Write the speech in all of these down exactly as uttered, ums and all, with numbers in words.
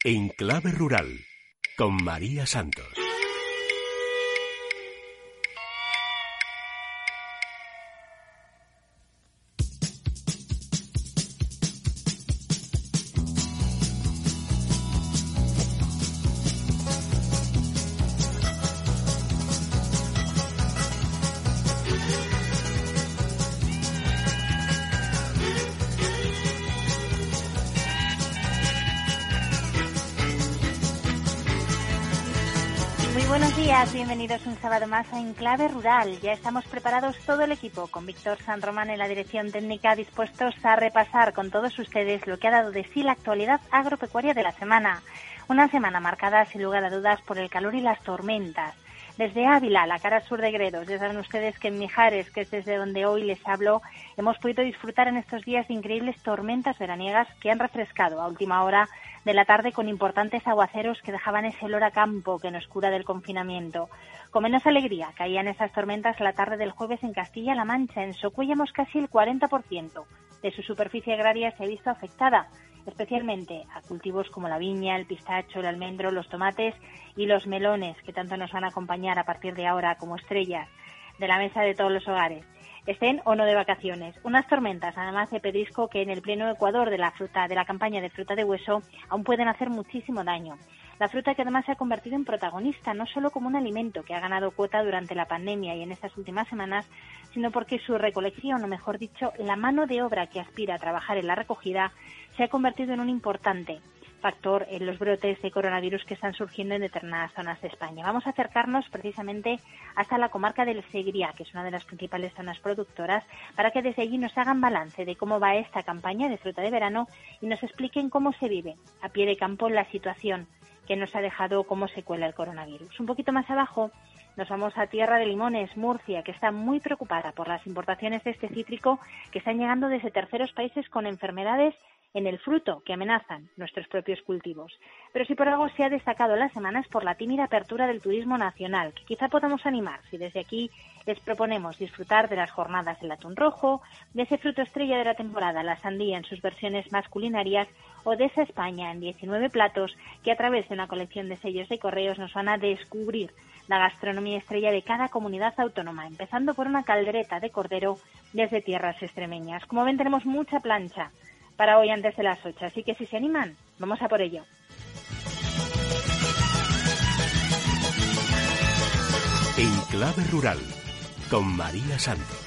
En Clave Rural, con María Santos. Bienvenidos un sábado más a Enclave Rural. Ya estamos preparados todo el equipo, con Víctor San Román en la dirección técnica, dispuestos a repasar con todos ustedes lo que ha dado de sí la actualidad agropecuaria de la semana. Una semana marcada, sin lugar a dudas, por el calor y las tormentas. Desde Ávila, la cara sur de Gredos, ya saben ustedes que en Mijares, que es desde donde hoy les hablo, hemos podido disfrutar en estos días de increíbles tormentas veraniegas que han refrescado a última hora de la tarde con importantes aguaceros que dejaban ese olor a campo que nos cura del confinamiento. Con menos alegría caían esas tormentas la tarde del jueves en Castilla-La Mancha. En Socuéllamos casi el cuarenta por ciento de su superficie agraria se ha visto afectada, especialmente a cultivos como la viña, el pistacho, el almendro, los tomates y los melones, que tanto nos van a acompañar a partir de ahora como estrellas de la mesa de todos los hogares, estén o no de vacaciones. Unas tormentas, además de pedrisco, que en el pleno Ecuador de la fruta, de la campaña de fruta de hueso, aún pueden hacer muchísimo daño. La fruta que además se ha convertido en protagonista, no solo como un alimento que ha ganado cuota durante la pandemia y en estas últimas semanas, sino porque su recolección, o mejor dicho, la mano de obra que aspira a trabajar en la recogida, se ha convertido en un importante factor en los brotes de coronavirus que están surgiendo en determinadas zonas de España. Vamos a acercarnos precisamente hasta la comarca del Segriá, que es una de las principales zonas productoras, para que desde allí nos hagan balance de cómo va esta campaña de fruta de verano y nos expliquen cómo se vive a pie de campo la situación que nos ha dejado como secuela el coronavirus. Un poquito más abajo nos vamos a Tierra de Limones, Murcia, que está muy preocupada por las importaciones de este cítrico que están llegando desde terceros países con enfermedades en el fruto que amenazan nuestros propios cultivos. Pero si por algo se ha destacado la semana es por la tímida apertura del turismo nacional, que quizá podamos animar si desde aquí les proponemos disfrutar de las jornadas del atún rojo, de ese fruto estrella de la temporada, la sandía en sus versiones más culinarias, o de esa España en diecinueve platos que a través de una colección de sellos de correos nos van a descubrir la gastronomía estrella de cada comunidad autónoma, empezando por una caldereta de cordero desde tierras extremeñas. Como ven, tenemos mucha plancha para hoy antes de las ocho, así que si se animan, vamos a por ello. En Clave Rural, con María Santos.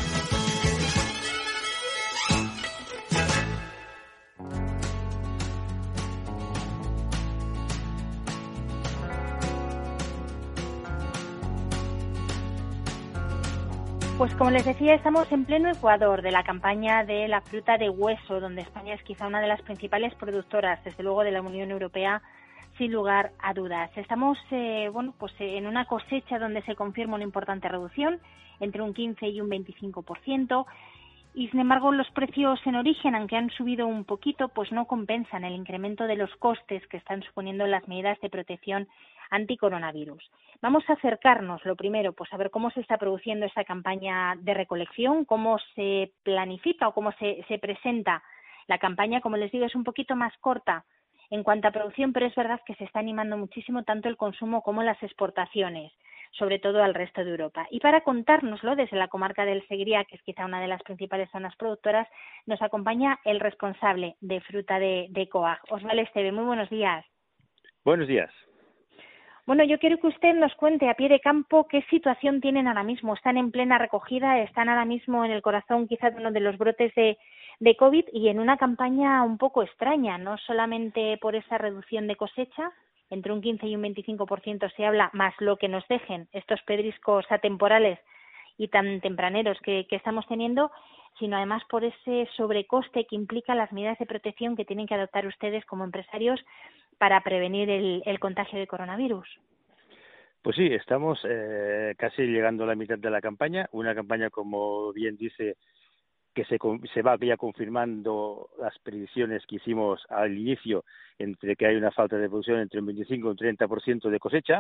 Pues como les decía, estamos en pleno Ecuador de la campaña de la fruta de hueso, donde España es quizá una de las principales productoras, desde luego de la Unión Europea, sin lugar a dudas. Estamos eh, bueno, pues eh, en una cosecha donde se confirma una importante reducción, entre un quince y un veinticinco por ciento, y sin embargo los precios en origen, aunque han subido un poquito, pues no compensan el incremento de los costes que están suponiendo las medidas de protección anticoronavirus. Vamos a acercarnos, lo primero, pues a ver cómo se está produciendo esta campaña de recolección, cómo se planifica o cómo se, se presenta la campaña. Como les digo, es un poquito más corta en cuanto a producción, pero es verdad que se está animando muchísimo tanto el consumo como las exportaciones, sobre todo al resto de Europa. Y para contárnoslo desde la comarca del Segriá, que es quizá una de las principales zonas productoras, nos acompaña el responsable de fruta de, de COAG, Osvaldo Esteve. Muy buenos días. Buenos días. Bueno, yo quiero que usted nos cuente a pie de campo qué situación tienen ahora mismo. ¿Están en plena recogida? ¿Están ahora mismo en el corazón quizá de uno de los brotes de, de COVID y en una campaña un poco extraña? No solamente por esa reducción de cosecha, entre un quince y un veinticinco por ciento se habla, más lo que nos dejen estos pedriscos atemporales y tan tempraneros que, que estamos teniendo, sino además por ese sobrecoste que implica las medidas de protección que tienen que adoptar ustedes como empresarios para prevenir el, el contagio de coronavirus. Pues sí, estamos eh, casi llegando a la mitad de la campaña, una campaña, como bien dice, que se, se va ya confirmando las predicciones que hicimos al inicio, entre que hay una falta de producción entre un veinticinco y un treinta por ciento de cosecha,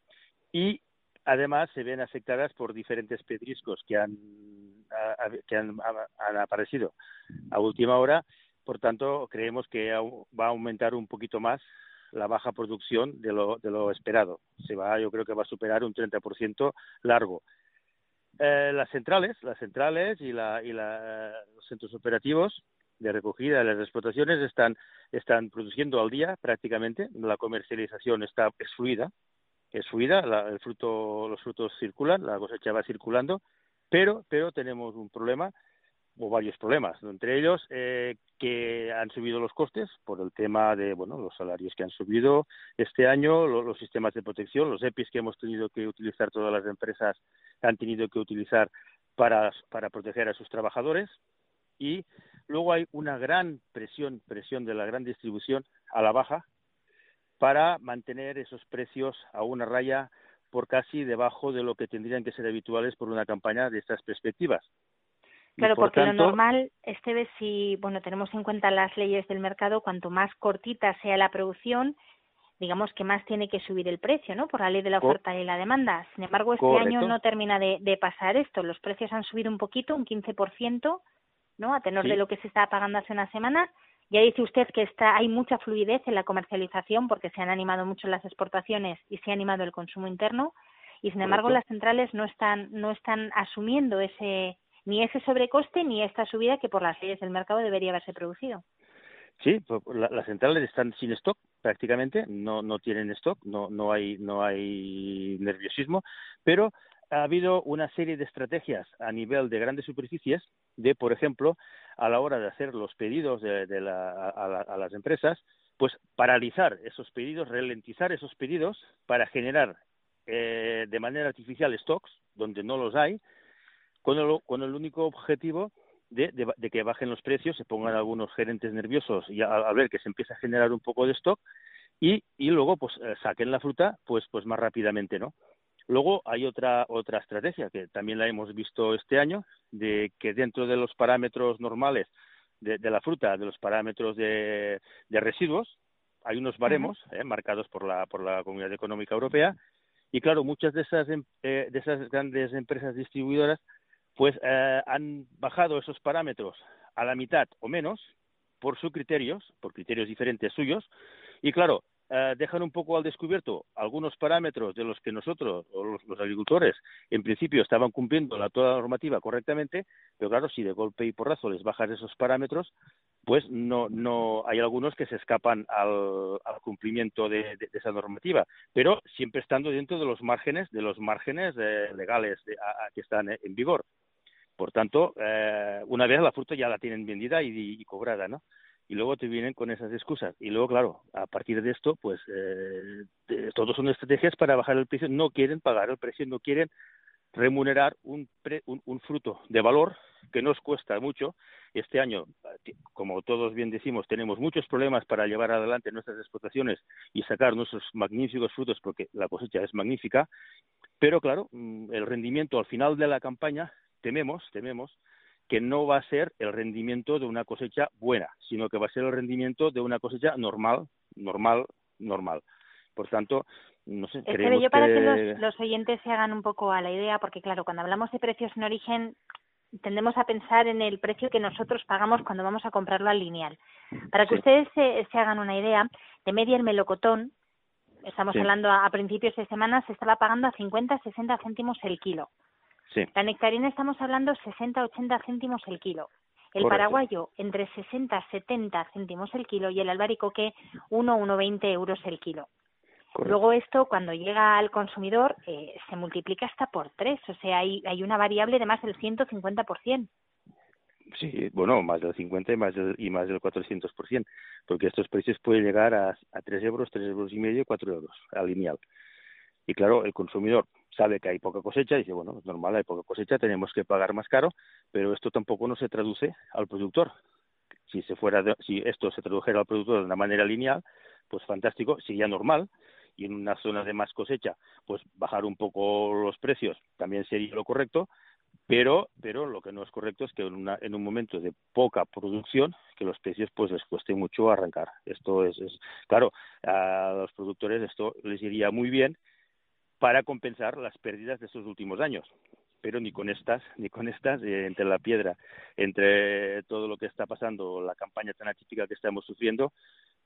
y además se ven afectadas por diferentes pedriscos que han, a, que han, han aparecido a última hora. Por tanto, creemos que va a aumentar un poquito más la baja producción de lo, de lo esperado. Se va, yo creo que va a superar un treinta por ciento largo. Eh, las centrales, las centrales y, la, y la, los centros operativos de recogida de las explotaciones están, están produciendo al día prácticamente. La comercialización está es fluida, es fluida, la, el fruto, los frutos circulan, la cosecha va circulando, pero, pero tenemos un problema o varios problemas, ¿no? Entre ellos eh, que han subido los costes por el tema de bueno los salarios que han subido este año, lo, los sistemas de protección, los E P Is que hemos tenido que utilizar, todas las empresas han tenido que utilizar para, para proteger a sus trabajadores, y luego hay una gran presión, presión de la gran distribución a la baja para mantener esos precios a una raya por casi debajo de lo que tendrían que ser habituales por una campaña de estas perspectivas. Claro, por porque tanto, lo normal, Esteves, si bueno tenemos en cuenta las leyes del mercado, cuanto más cortita sea la producción, digamos que más tiene que subir el precio, ¿no? Por la ley de la oferta y la demanda. Sin embargo, este correcto. año no termina de, de pasar esto. Los precios han subido un poquito, un quince por ciento, ¿no? A tenor Sí. de lo que se estaba pagando hace unas semanas. Ya dice usted que está, hay mucha fluidez en la comercialización porque se han animado mucho las exportaciones y se ha animado el consumo interno. Y sin embargo, Correcto. las centrales no están, no están asumiendo ese ni ese sobrecoste ni esta subida que por las leyes del mercado debería haberse producido. Sí, pues la, las centrales están sin stock prácticamente, no no tienen stock, no no hay no hay nerviosismo, pero ha habido una serie de estrategias a nivel de grandes superficies de, por ejemplo, a la hora de hacer los pedidos de, de la, a, la, a las empresas, pues paralizar esos pedidos, ralentizar esos pedidos para generar eh, de manera artificial stocks donde no los hay, con el, con el único objetivo de, de, de que bajen los precios, se pongan algunos gerentes nerviosos y a, a ver que se empieza a generar un poco de stock y, y luego pues eh, saquen la fruta pues pues más rápidamente, ¿no? Luego hay otra otra estrategia que también la hemos visto este año, de que dentro de los parámetros normales de, de la fruta, de los parámetros de, de residuos, hay unos baremos uh-huh. eh, marcados por la por la Comunidad Económica Europea, y claro, muchas de esas eh, de esas grandes empresas distribuidoras pues eh, han bajado esos parámetros a la mitad o menos por sus criterios, por criterios diferentes suyos, y claro, eh, dejan un poco al descubierto algunos parámetros de los que nosotros, o los, los agricultores, en principio estaban cumpliendo la toda la normativa correctamente, pero claro, si de golpe y porrazo les bajas esos parámetros, pues no no hay algunos que se escapan al, al cumplimiento de, de, de esa normativa, pero siempre estando dentro de los márgenes, de los márgenes eh, legales de, a, a, que están en vigor. Por tanto, eh, una vez la fruta ya la tienen vendida y, y cobrada, ¿no? Y luego te vienen con esas excusas. Y luego, claro, a partir de esto, pues eh, de, todos son estrategias para bajar el precio. No quieren pagar el precio, no quieren remunerar un, pre, un, un fruto de valor que nos cuesta mucho. Este año, como todos bien decimos, tenemos muchos problemas para llevar adelante nuestras explotaciones y sacar nuestros magníficos frutos porque la cosecha es magnífica. Pero, claro, el rendimiento al final de la campaña tememos, tememos que no va a ser el rendimiento de una cosecha buena, sino que va a ser el rendimiento de una cosecha normal, normal, normal. Por tanto, no sé, Espero creemos yo para que... que los, los oyentes se hagan un poco a la idea, porque claro, cuando hablamos de precios en origen, tendemos a pensar en el precio que nosotros pagamos cuando vamos a comprarlo al lineal. Para que sí. ustedes se, se hagan una idea, de media el melocotón, estamos sí. hablando a, a principios de semana, se estaba pagando a cincuenta a sesenta céntimos el kilo. Sí. La nectarina estamos hablando sesenta a ochenta céntimos el kilo. El Correcto. paraguayo entre sesenta a setenta céntimos el kilo y el albaricoque uno a uno veinte euros el kilo. Correcto. Luego esto cuando llega al consumidor eh, se multiplica hasta por tres, o sea, hay, hay una variable de más del ciento cincuenta por ciento. Sí, bueno, más del cincuenta y más del, y más del cuatrocientos por ciento, porque estos precios pueden llegar a, a tres euros, tres euros y medio, cuatro euros al lineal. Y claro, el consumidor sabe que hay poca cosecha y dice, bueno, es normal, hay poca cosecha, tenemos que pagar más caro, pero esto tampoco no se traduce al productor. Si se fuera de, si esto se tradujera al productor de una manera lineal, pues fantástico, sería normal, y en una zona de más cosecha, pues bajar un poco los precios también sería lo correcto, pero pero lo que no es correcto es que en, una, en un momento de poca producción, que los precios pues les cueste mucho arrancar. Esto es, es claro, a los productores esto les iría muy bien para compensar las pérdidas de estos últimos años, pero ni con estas, ni con estas, eh, entre la piedra, entre todo lo que está pasando, la campaña tan atípica que estamos sufriendo,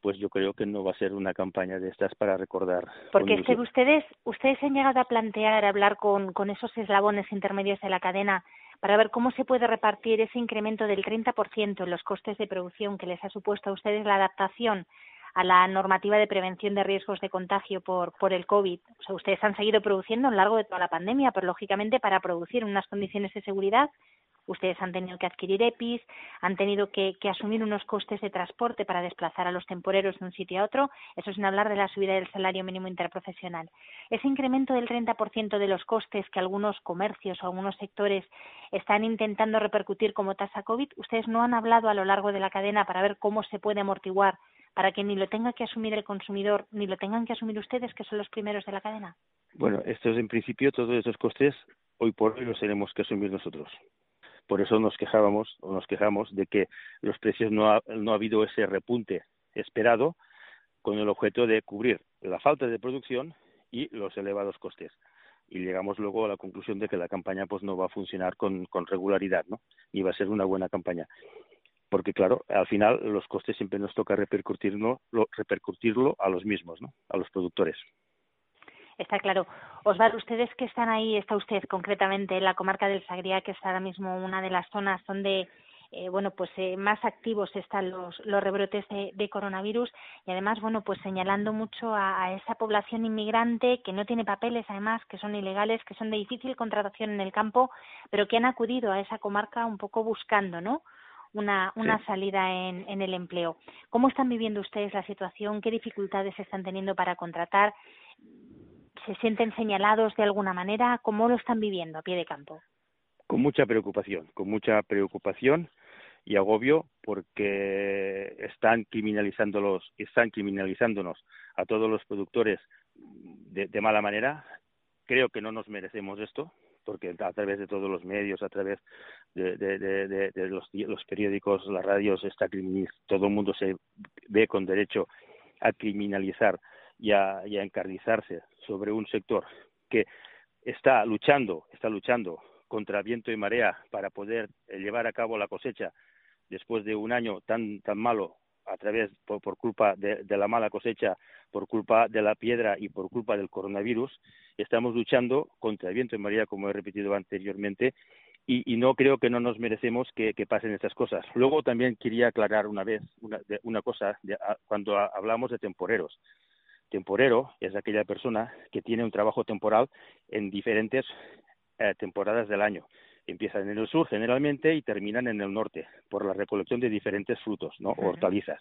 pues yo creo que no va a ser una campaña de estas para recordar. Porque es que ustedes, ustedes han llegado a plantear, hablar con, con esos eslabones intermedios de la cadena para ver cómo se puede repartir ese incremento del treinta por ciento en los costes de producción que les ha supuesto a ustedes la adaptación a la normativa de prevención de riesgos de contagio por, por el COVID. O sea, ustedes han seguido produciendo a lo largo de toda la pandemia, pero lógicamente para producir en unas condiciones de seguridad, ustedes han tenido que adquirir E P Is, han tenido que, que asumir unos costes de transporte para desplazar a los temporeros de un sitio a otro, eso sin hablar de la subida del salario mínimo interprofesional. Ese incremento del treinta por ciento de los costes que algunos comercios o algunos sectores están intentando repercutir como tasa COVID, ustedes no han hablado a lo largo de la cadena para ver cómo se puede amortiguar para que ni lo tenga que asumir el consumidor ni lo tengan que asumir ustedes, que son los primeros de la cadena. Bueno, estos en principio, todos estos costes, hoy por hoy los tenemos que asumir nosotros. Por eso nos quejábamos o nos quejamos de que los precios no ha, no ha habido ese repunte esperado con el objeto de cubrir la falta de producción y los elevados costes. Y llegamos luego a la conclusión de que la campaña pues no va a funcionar con, con regularidad, ¿no? Ni va a ser una buena campaña. Porque, claro, al final los costes siempre nos toca repercutirlo, lo, repercutirlo a los mismos, ¿no? A los productores. Está claro. Osvaldo, ustedes que están ahí, está usted concretamente en la comarca del Sagrià, que es ahora mismo una de las zonas donde eh, bueno, pues eh, más activos están los, los rebrotes de, de coronavirus y además, bueno, pues señalando mucho a, a esa población inmigrante que no tiene papeles, además, que son ilegales, que son de difícil contratación en el campo, pero que han acudido a esa comarca un poco buscando, ¿no?, una, una sí. salida en, en el empleo. ¿Cómo están viviendo ustedes la situación? ¿Qué dificultades están teniendo para contratar? ¿Se sienten señalados de alguna manera? ¿Cómo lo están viviendo a pie de campo? Con mucha preocupación, con mucha preocupación y agobio, porque están criminalizándolos, están criminalizándonos a todos los productores de, de mala manera. Creo que no nos merecemos esto, porque a través de todos los medios, a través de, de, de, de, de los, los periódicos, las radios, está todo el mundo se ve con derecho a criminalizar y a, y a encarnizarse sobre un sector que está luchando, está luchando contra viento y marea para poder llevar a cabo la cosecha después de un año tan tan malo a través por, por culpa de, de la mala cosecha, por culpa de la piedra y por culpa del coronavirus. Estamos luchando contra viento y marea, como he repetido anteriormente, y, y no creo que no nos merecemos que, que pasen estas cosas. Luego también quería aclarar una vez una, de, una cosa de, a, cuando a, hablamos de temporeros. Temporero es aquella persona que tiene un trabajo temporal en diferentes eh, temporadas del año. Empiezan en el sur generalmente y terminan en el norte por la recolección de diferentes frutos, ¿no? O hortalizas.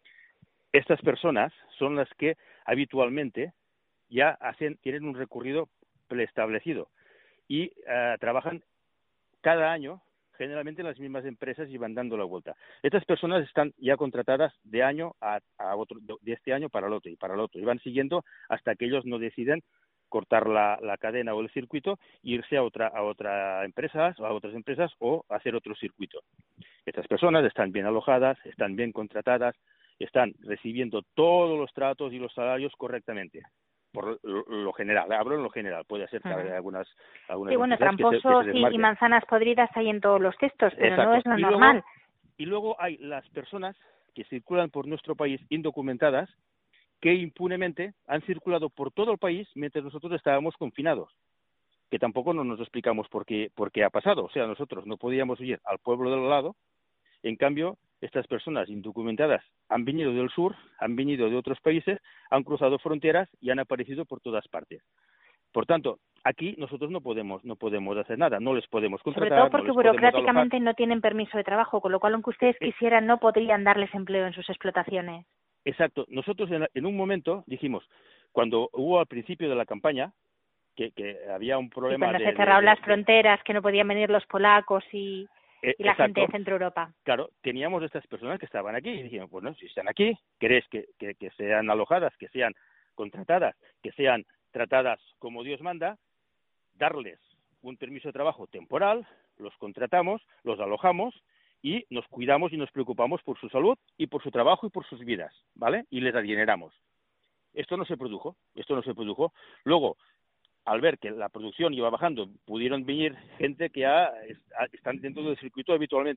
Estas personas son las que habitualmente ya hacen, tienen un recorrido preestablecido y eh, trabajan cada año generalmente en las mismas empresas y van dando la vuelta. Estas personas están ya contratadas de año a, a otro, de este año para el otro y para el otro, y van siguiendo hasta que ellos no deciden cortar la, la cadena o el circuito e irse a otra a otra empresa, a otras empresas o hacer otro circuito. Estas personas están bien alojadas, están bien contratadas, están recibiendo todos los tratos y los salarios correctamente. Por lo, lo general, hablo en lo general, puede ser que uh-huh. haya algunas, algunas sí, bueno, tramposos se, que se y, y manzanas podridas hay en todos los textos, pero Exacto. no es lo y normal. Luego, y luego hay las personas que circulan por nuestro país indocumentadas, que impunemente han circulado por todo el país mientras nosotros estábamos confinados, que tampoco no nos explicamos por qué, por qué ha pasado. O sea, nosotros no podíamos ir al pueblo del lado, en cambio, estas personas indocumentadas han venido del sur, han venido de otros países, han cruzado fronteras y han aparecido por todas partes. Por tanto, aquí nosotros no podemos no podemos hacer nada, no les podemos contratar. Sobre todo porque no burocráticamente no tienen permiso de trabajo, con lo cual, aunque ustedes quisieran, no podrían darles empleo en sus explotaciones. Exacto. Nosotros en, en un momento dijimos, cuando hubo al principio de la campaña, que, que había un problema y cuando de... se cerraron de, las de, fronteras, que no podían venir los polacos y, eh, y la exacto. gente de Centro Europa. Claro, teníamos estas personas que estaban aquí y dijimos, bueno, si están aquí, ¿queréis que, que, que sean alojadas, que sean contratadas, que sean tratadas como Dios manda? Darles un permiso de trabajo temporal, los contratamos, los alojamos y nos cuidamos y nos preocupamos por su salud y por su trabajo y por sus vidas, ¿vale? Y les adineramos. Esto no se produjo, esto no se produjo. Luego, al ver que la producción iba bajando, pudieron venir gente que ya están dentro del circuito habitualmente.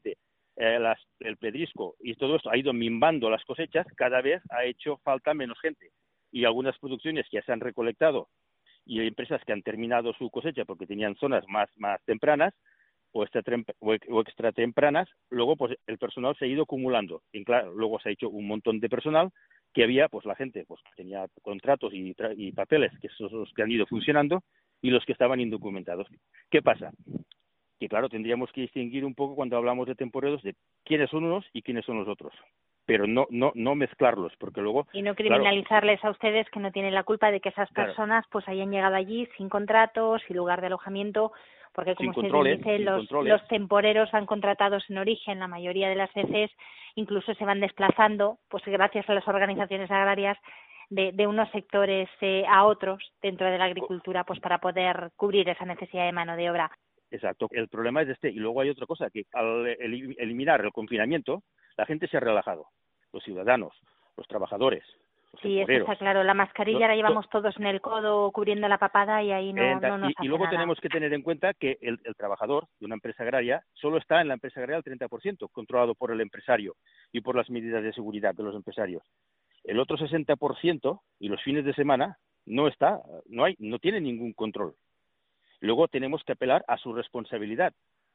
eh, las, el pedrisco y todo esto ha ido minvando las cosechas, cada vez ha hecho falta menos gente. Y algunas producciones que ya se han recolectado y hay empresas que han terminado su cosecha porque tenían zonas más, más tempranas o extra, o extra tempranas, luego pues el personal se ha ido acumulando. Y claro, luego se ha hecho un montón de personal que había, pues la gente pues tenía contratos y, y papeles, que son los que han ido funcionando, y los que estaban indocumentados. ¿Qué pasa? Que claro, tendríamos que distinguir un poco cuando hablamos de temporeros de quiénes son unos y quiénes son los otros, pero no no no mezclarlos, porque luego... Y no criminalizarles claro, a ustedes, que no tienen la culpa de que esas personas claro. pues hayan llegado allí sin contratos, sin lugar de alojamiento, porque como usted dice, los, los temporeros van contratados en origen, la mayoría de las veces incluso se van desplazando, pues gracias a las organizaciones agrarias, de, de unos sectores eh, a otros dentro de la agricultura, pues para poder cubrir esa necesidad de mano de obra. Exacto, el problema es este. Y luego hay otra cosa, que al eliminar el confinamiento, la gente se ha relajado, los ciudadanos, los trabajadores. Sí, eso está claro. La mascarilla la llevamos todos en el codo, cubriendo la papada, y ahí no, eh, no nos y, hace y luego nada. Tenemos que tener en cuenta que el, el trabajador de una empresa agraria solo está en la empresa agraria el treinta por ciento, controlado por el empresario y por las medidas de seguridad de los empresarios. El otro sesenta por ciento, y los fines de semana, no está, no hay, no tiene ningún control. Luego tenemos que apelar a su responsabilidad.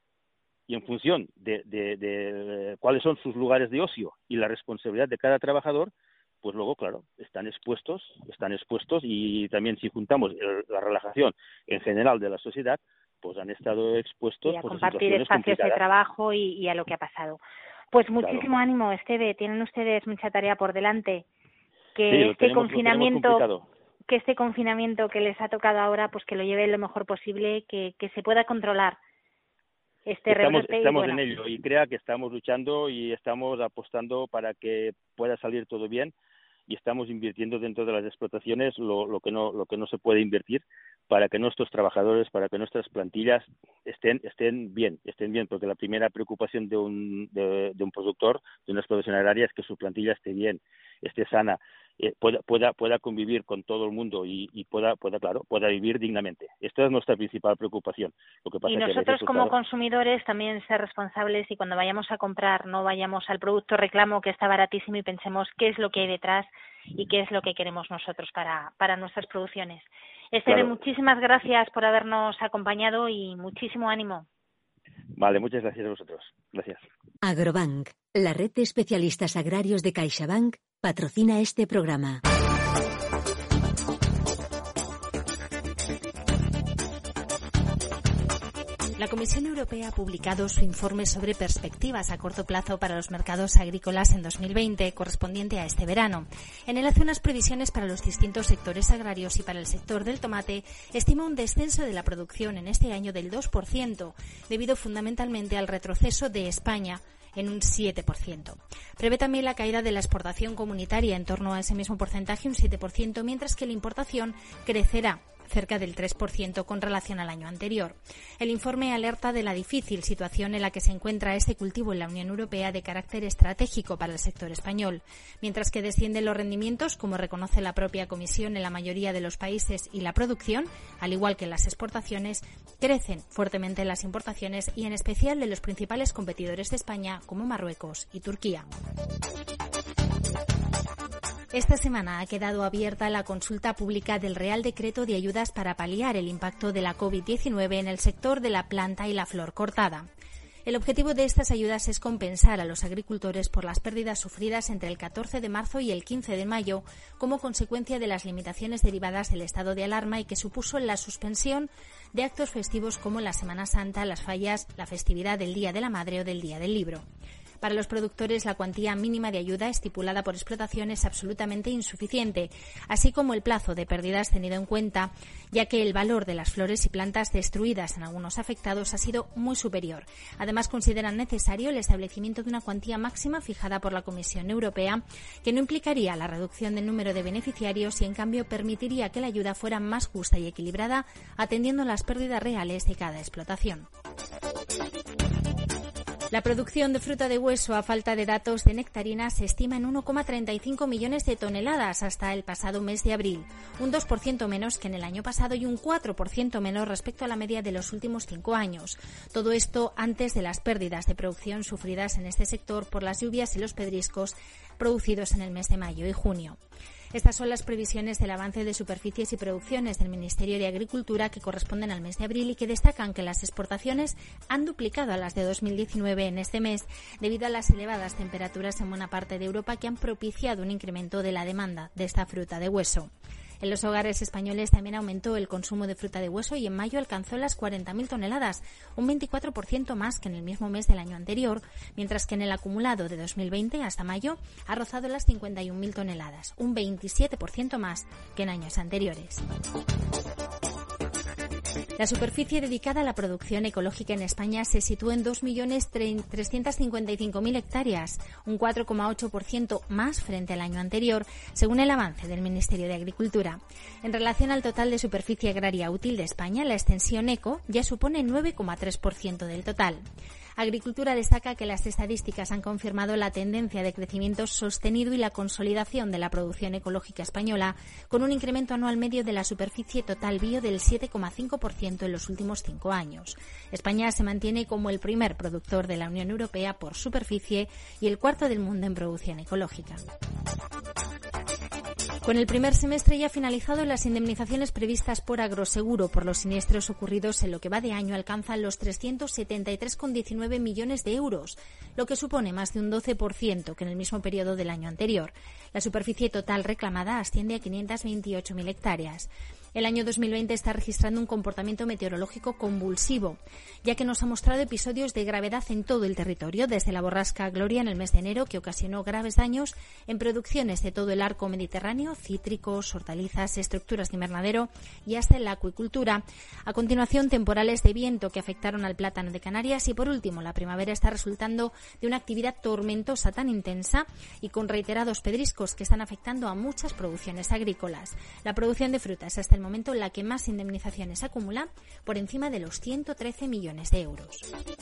Y en función de, de, de cuáles son sus lugares de ocio y la responsabilidad de cada trabajador, pues luego, claro, están expuestos, están expuestos y también si juntamos el, la relajación en general de la sociedad, pues han estado expuestos y a pues, compartir espacios de trabajo y, y a lo que ha pasado. Pues muchísimo claro. ánimo, Esteve, tienen ustedes mucha tarea por delante. Que sí, este tenemos, confinamiento, que este confinamiento que les ha tocado ahora, pues que lo lleve lo mejor posible, que, que se pueda controlar este estamos, rebrote. Estamos y, bueno, en ello y crea que estamos luchando y estamos apostando para que pueda salir todo bien y estamos invirtiendo dentro de las explotaciones lo, lo que no lo que no se puede invertir para que nuestros trabajadores, para que nuestras plantillas estén estén bien, estén bien, porque la primera preocupación de un de, de un productor, de una explotación agraria, es que su plantilla esté bien, esté sana, eh, pueda pueda pueda convivir con todo el mundo y, y pueda pueda claro pueda vivir dignamente. Esta es nuestra principal preocupación. Lo que pasa y que nosotros veces, como claro, consumidores también ser responsables y cuando vayamos a comprar no vayamos al producto reclamo que está baratísimo y pensemos qué es lo que hay detrás y qué es lo que queremos nosotros para para nuestras producciones. Esteve, claro. Muchísimas gracias por habernos acompañado y muchísimo ánimo. Vale, muchas gracias a vosotros. Gracias. Agrobank, la red de especialistas agrarios de CaixaBank, patrocina este programa. La Comisión Europea ha publicado su informe sobre perspectivas a corto plazo para los mercados agrícolas en dos mil veinte, correspondiente a este verano. En él hace unas previsiones para los distintos sectores agrarios y para el sector del tomate estima un descenso de la producción en este año del dos por ciento, debido fundamentalmente al retroceso de España en un siete por ciento. Prevé también la caída de la exportación comunitaria en torno a ese mismo porcentaje, un siete por ciento, mientras que la importación crecerá cerca del tres por ciento con relación al año anterior. El informe alerta de la difícil situación en la que se encuentra este cultivo en la Unión Europea de carácter estratégico para el sector español. Mientras que descienden los rendimientos, como reconoce la propia Comisión en la mayoría de los países, y la producción, al igual que las exportaciones, crecen fuertemente las importaciones y en especial de los principales competidores de España como Marruecos y Turquía. Esta semana ha quedado abierta la consulta pública del Real Decreto de ayudas para paliar el impacto de la COVID diecinueve en el sector de la planta y la flor cortada. El objetivo de estas ayudas es compensar a los agricultores por las pérdidas sufridas entre el catorce de marzo y el quince de mayo como consecuencia de las limitaciones derivadas del estado de alarma y que supuso la suspensión de actos festivos como la Semana Santa, las fallas, la festividad del Día de la Madre o del Día del Libro. Para los productores, la cuantía mínima de ayuda estipulada por explotación es absolutamente insuficiente, así como el plazo de pérdidas tenido en cuenta, ya que el valor de las flores y plantas destruidas en algunos afectados ha sido muy superior. Además, consideran necesario el establecimiento de una cuantía máxima fijada por la Comisión Europea, que no implicaría la reducción del número de beneficiarios y, en cambio, permitiría que la ayuda fuera más justa y equilibrada, atendiendo las pérdidas reales de cada explotación. La producción de fruta de hueso a falta de datos de nectarina se estima en uno coma treinta y cinco millones de toneladas hasta el pasado mes de abril, un dos por ciento menos que en el año pasado y un cuatro por ciento menos respecto a la media de los últimos cinco años. Todo esto antes de las pérdidas de producción sufridas en este sector por las lluvias y los pedriscos producidos en el mes de mayo y junio. Estas son las previsiones del avance de superficies y producciones del Ministerio de Agricultura que corresponden al mes de abril y que destacan que las exportaciones han duplicado a las de dos mil diecinueve en este mes debido a las elevadas temperaturas en buena parte de Europa que han propiciado un incremento de la demanda de esta fruta de hueso. En los hogares españoles también aumentó el consumo de fruta de hueso y en mayo alcanzó las cuarenta mil toneladas, un veinticuatro por ciento más que en el mismo mes del año anterior, mientras que en el acumulado de dos mil veinte hasta mayo ha rozado las cincuenta y un mil toneladas, un veintisiete por ciento más que en años anteriores. La superficie dedicada a la producción ecológica en España se sitúa en dos millones trescientas cincuenta y cinco mil hectáreas, un cuatro coma ocho por ciento más frente al año anterior, según el avance del Ministerio de Agricultura. En relación al total de superficie agraria útil de España, la extensión eco ya supone nueve coma tres por ciento del total. Agricultura destaca que las estadísticas han confirmado la tendencia de crecimiento sostenido y la consolidación de la producción ecológica española, con un incremento anual medio de la superficie total bio del siete coma cinco por ciento en los últimos cinco años. España se mantiene como el primer productor de la Unión Europea por superficie y el cuarto del mundo en producción ecológica. Con el primer semestre ya finalizado, las indemnizaciones previstas por Agroseguro por los siniestros ocurridos en lo que va de año alcanzan los trescientos setenta y tres coma diecinueve millones de euros, lo que supone más de un doce por ciento que en el mismo periodo del año anterior. La superficie total reclamada asciende a quinientas veintiocho mil hectáreas. El año dos mil veinte está registrando un comportamiento meteorológico convulsivo, ya que nos ha mostrado episodios de gravedad en todo el territorio, desde la borrasca Gloria en el mes de enero, que ocasionó graves daños en producciones de todo el arco mediterráneo, cítricos, hortalizas, estructuras de invernadero y hasta en la acuicultura. A continuación, temporales de viento que afectaron al plátano de Canarias y, por último, la primavera está resultando de una actividad tormentosa tan intensa y con reiterados pedriscos que están afectando a muchas producciones agrícolas. La producción de frutas hasta el momento la que más indemnizaciones acumula, por encima de los ciento trece millones de euros.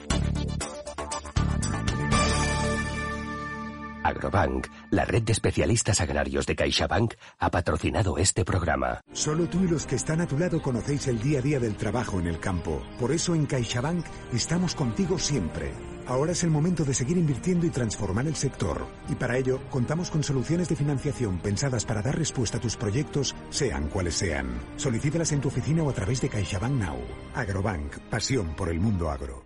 Agrobank, la red de especialistas agrarios de CaixaBank, ha patrocinado este programa. Solo tú y los que están a tu lado conocéis el día a día del trabajo en el campo. Por eso en CaixaBank estamos contigo siempre. Ahora es el momento de seguir invirtiendo y transformar el sector. Y para ello, contamos con soluciones de financiación pensadas para dar respuesta a tus proyectos, sean cuales sean. Solicítalas en tu oficina o a través de CaixaBank Now. Agrobank, pasión por el mundo agro.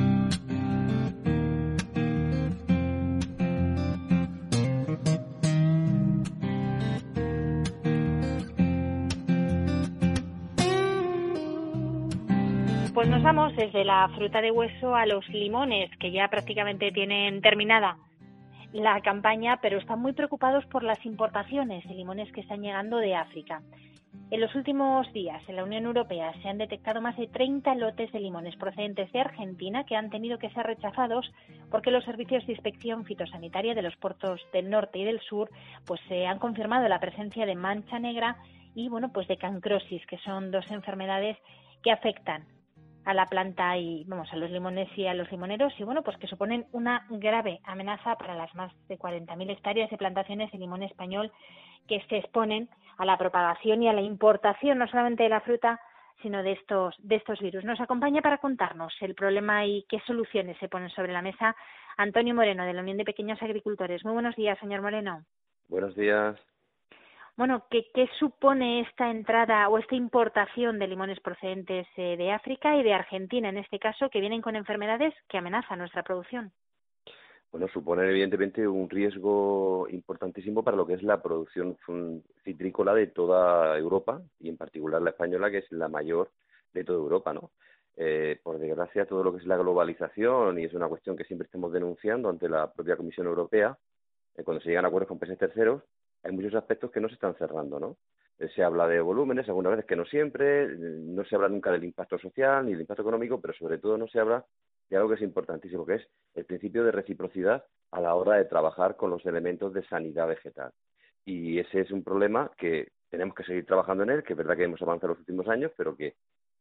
Pues nos vamos desde la fruta de hueso a los limones, que ya prácticamente tienen terminada la campaña, pero están muy preocupados por las importaciones de limones que están llegando de África. En los últimos días, en la Unión Europea, se han detectado más de treinta lotes de limones procedentes de Argentina que han tenido que ser rechazados porque los servicios de inspección fitosanitaria de los puertos del norte y del sur pues se han confirmado la presencia de mancha negra y bueno pues de cancrosis, que son dos enfermedades que afectan a la planta y vamos a los limones y a los limoneros y bueno pues que suponen una grave amenaza para las más de cuarenta mil hectáreas de plantaciones de limón español que se exponen a la propagación y a la importación no solamente de la fruta sino de estos de estos virus. Nos acompaña para contarnos el problema y qué soluciones se ponen sobre la mesa Antonio Moreno, de la Unión de Pequeños Agricultores. Muy buenos días, señor Moreno. Buenos días. Bueno, ¿qué, qué supone esta entrada o esta importación de limones procedentes eh, de África y de Argentina, en este caso, que vienen con enfermedades que amenazan nuestra producción? Bueno, supone evidentemente un riesgo importantísimo para lo que es la producción citrícola de toda Europa y en particular la española, que es la mayor de toda Europa, ¿no? Eh, por desgracia, todo lo que es la globalización, y es una cuestión que siempre estamos denunciando ante la propia Comisión Europea, eh, cuando se llegan a acuerdos con países terceros, hay muchos aspectos que no se están cerrando, ¿no? Eh, se habla de volúmenes, algunas veces que no siempre, eh, no se habla nunca del impacto social ni del impacto económico, pero sobre todo no se habla de algo que es importantísimo, que es el principio de reciprocidad a la hora de trabajar con los elementos de sanidad vegetal. Y ese es un problema que tenemos que seguir trabajando en él, que es verdad que hemos avanzado en los últimos años, pero que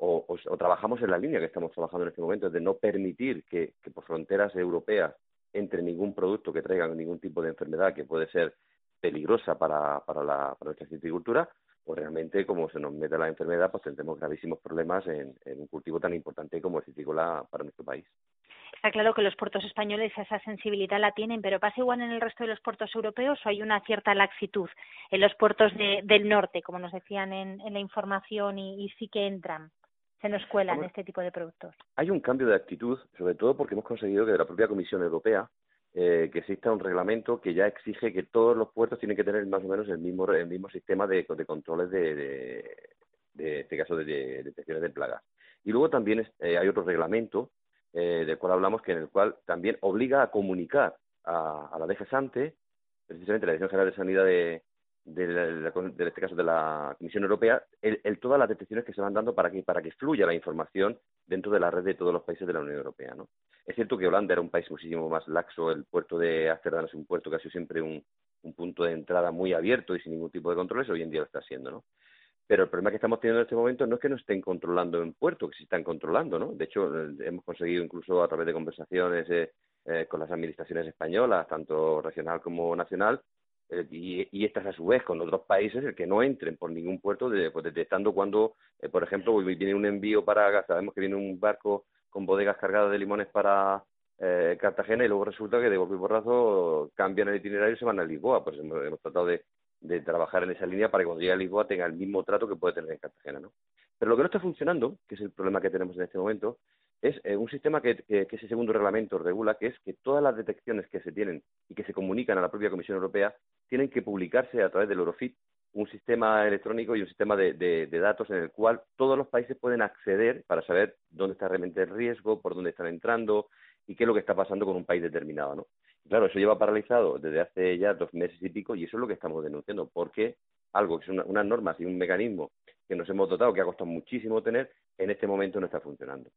o, o, o trabajamos en la línea que estamos trabajando en este momento, de no permitir que, que por fronteras europeas entre ningún producto que traiga ningún tipo de enfermedad que puede ser peligrosa para, para, la, para nuestra citricultura, pues realmente como se nos mete la enfermedad, pues tendremos gravísimos problemas en, en un cultivo tan importante como el citrícola para nuestro país. Está claro que los puertos españoles esa sensibilidad la tienen, pero ¿pasa igual en el resto de los puertos europeos o hay una cierta laxitud en los puertos de, del norte, como nos decían en, en la información, y, y sí que entran, se nos cuelan Vamos, este tipo de productos? Hay un cambio de actitud, sobre todo porque hemos conseguido que de la propia Comisión Europea eh, que exista un reglamento que ya exige que todos los puertos tienen que tener más o menos el mismo el mismo sistema de, de controles de, de, de este caso de, de detecciones de plagas. Y luego también es, eh, hay otro reglamento Eh, del cual hablamos, que en el cual también obliga a comunicar a, a la D G SANTE, precisamente la Dirección General de Sanidad de, de, de, de, de este caso de la Comisión Europea, el, el todas las detecciones que se van dando para que para que fluya la información dentro de la red de todos los países de la Unión Europea, ¿no? Es cierto que Holanda era un país muchísimo más laxo, el puerto de Ámsterdam es un puerto que ha sido siempre un, un punto de entrada muy abierto y sin ningún tipo de controles, hoy en día lo está haciendo, ¿no? Pero el problema que estamos teniendo en este momento no es que no estén controlando en puerto, que sí están controlando, ¿no? De hecho, hemos conseguido incluso a través de conversaciones eh, eh, con las administraciones españolas, tanto regional como nacional, eh, y, y estas a su vez con otros países, el que no entren por ningún puerto, de, pues detectando cuando, eh, por ejemplo, viene un envío para, sabemos que viene un barco con bodegas cargadas de limones para eh, Cartagena y luego resulta que de golpe y porrazo cambian el itinerario y se van a Lisboa. Pues hemos, hemos tratado de de trabajar en esa línea para que cuando llegue a Lisboa tenga el mismo trato que puede tener en Cartagena, ¿no? Pero lo que no está funcionando, que es el problema que tenemos en este momento, es eh, un sistema que, que, que ese segundo reglamento regula, que es que todas las detecciones que se tienen y que se comunican a la propia Comisión Europea tienen que publicarse a través del Eurofit, un sistema electrónico y un sistema de, de, de datos en el cual todos los países pueden acceder para saber dónde está realmente el riesgo, por dónde están entrando y qué es lo que está pasando con un país determinado, ¿no? Claro, eso lleva paralizado desde hace ya dos meses y pico y eso es lo que estamos denunciando, porque algo que son una, unas normas y un mecanismo que nos hemos dotado, que ha costado muchísimo tener, en este momento no está funcionando.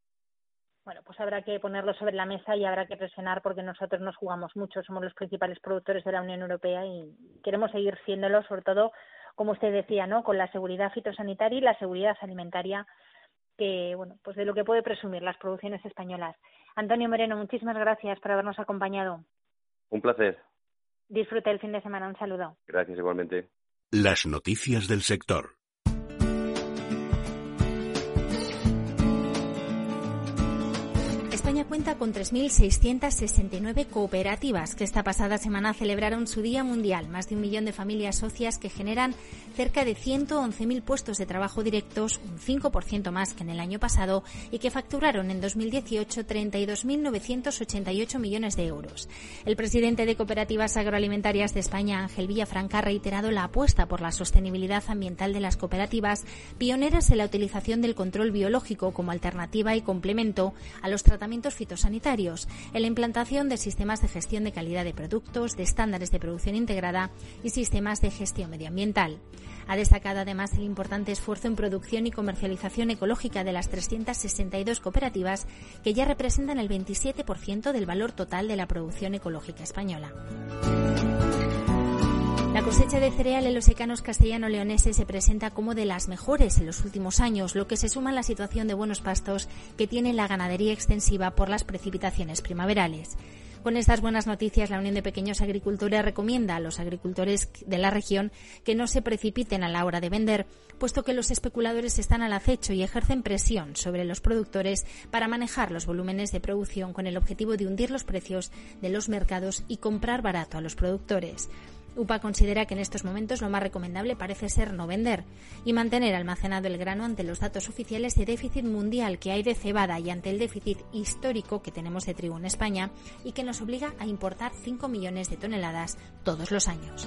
Bueno, pues habrá que ponerlo sobre la mesa y habrá que presionar porque nosotros nos jugamos mucho, somos los principales productores de la Unión Europea y queremos seguir siéndolo, sobre todo, como usted decía, ¿no?, con la seguridad fitosanitaria y la seguridad alimentaria, que, bueno, pues de lo que puede presumir las producciones españolas. Antonio Moreno, muchísimas gracias por habernos acompañado. Un placer. Disfrute el fin de semana. Un saludo. Gracias, igualmente. Las noticias del sector. España cuenta con tres mil seiscientas sesenta y nueve cooperativas que esta pasada semana celebraron su Día Mundial. Más de un millón de familias socias que generan cerca de ciento once mil puestos de trabajo directos, un cinco por ciento más que en el año pasado, y que facturaron en dos mil dieciocho treinta y dos mil novecientos ochenta y ocho millones de euros. El presidente de Cooperativas Agroalimentarias de España, Ángel Villafranca, ha reiterado la apuesta por la sostenibilidad ambiental de las cooperativas, pioneras en la utilización del control biológico como alternativa y complemento a los tratamientos fitosanitarios, en la implantación de sistemas de gestión de calidad de productos, de estándares de producción integrada y sistemas de gestión medioambiental. Ha destacado además el importante esfuerzo en producción y comercialización ecológica de las trescientas sesenta y dos cooperativas, que ya representan el veintisiete por ciento del valor total de la producción ecológica española. La cosecha de cereal en los secanos castellano-leoneses se presenta como de las mejores en los últimos años, lo que se suma a la situación de buenos pastos que tiene la ganadería extensiva por las precipitaciones primaverales. Con estas buenas noticias, la Unión de Pequeños Agricultores recomienda a los agricultores de la región que no se precipiten a la hora de vender, puesto que los especuladores están al acecho y ejercen presión sobre los productores para manejar los volúmenes de producción con el objetivo de hundir los precios de los mercados y comprar barato a los productores. U P A considera que en estos momentos lo más recomendable parece ser no vender y mantener almacenado el grano ante los datos oficiales de déficit mundial que hay de cebada y ante el déficit histórico que tenemos de trigo en España y que nos obliga a importar cinco millones de toneladas todos los años.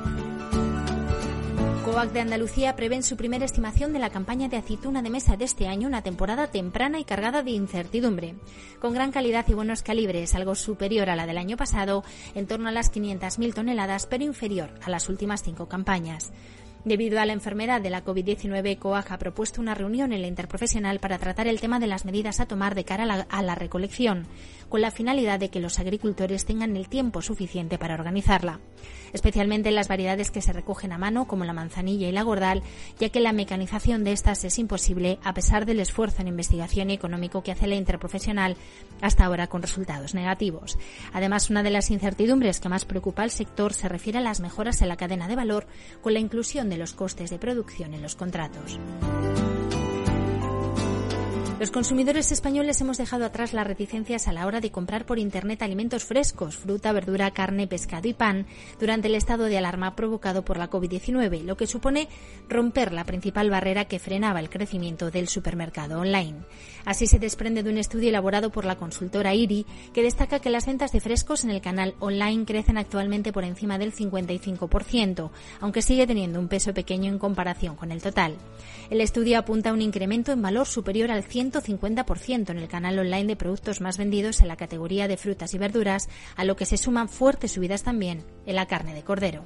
COAC de Andalucía prevé en su primera estimación de la campaña de aceituna de mesa de este año una temporada temprana y cargada de incertidumbre, con gran calidad y buenos calibres, algo superior a la del año pasado, en torno a las quinientas mil toneladas, pero inferior a las últimas cinco campañas. Debido a la enfermedad de la covid diecinueve, COAC ha propuesto una reunión en la interprofesional para tratar el tema de las medidas a tomar de cara a la, a la recolección, con la finalidad de que los agricultores tengan el tiempo suficiente para organizarla. especialmente en las variedades que se recogen a mano, como la manzanilla y la gordal, ya que la mecanización de estas es imposible a pesar del esfuerzo en investigación y económico que hace la interprofesional, hasta ahora con resultados negativos. Además, una de las incertidumbres que más preocupa al sector se refiere a las mejoras en la cadena de valor con la inclusión de los costes de producción en los contratos. Los consumidores españoles hemos dejado atrás las reticencias a la hora de comprar por Internet alimentos frescos, fruta, verdura, carne, pescado y pan, durante el estado de alarma provocado por la covid diecinueve, lo que supone romper la principal barrera que frenaba el crecimiento del supermercado online. Así se desprende de un estudio elaborado por la consultora I R I, que destaca que las ventas de frescos en el canal online crecen actualmente por encima del cincuenta y cinco por ciento, aunque sigue teniendo un peso pequeño en comparación con el total. El estudio apunta a un incremento en valor superior al ciento cincuenta por ciento en el canal online de productos más vendidos en la categoría de frutas y verduras, a lo que se suman fuertes subidas también en la carne de cordero.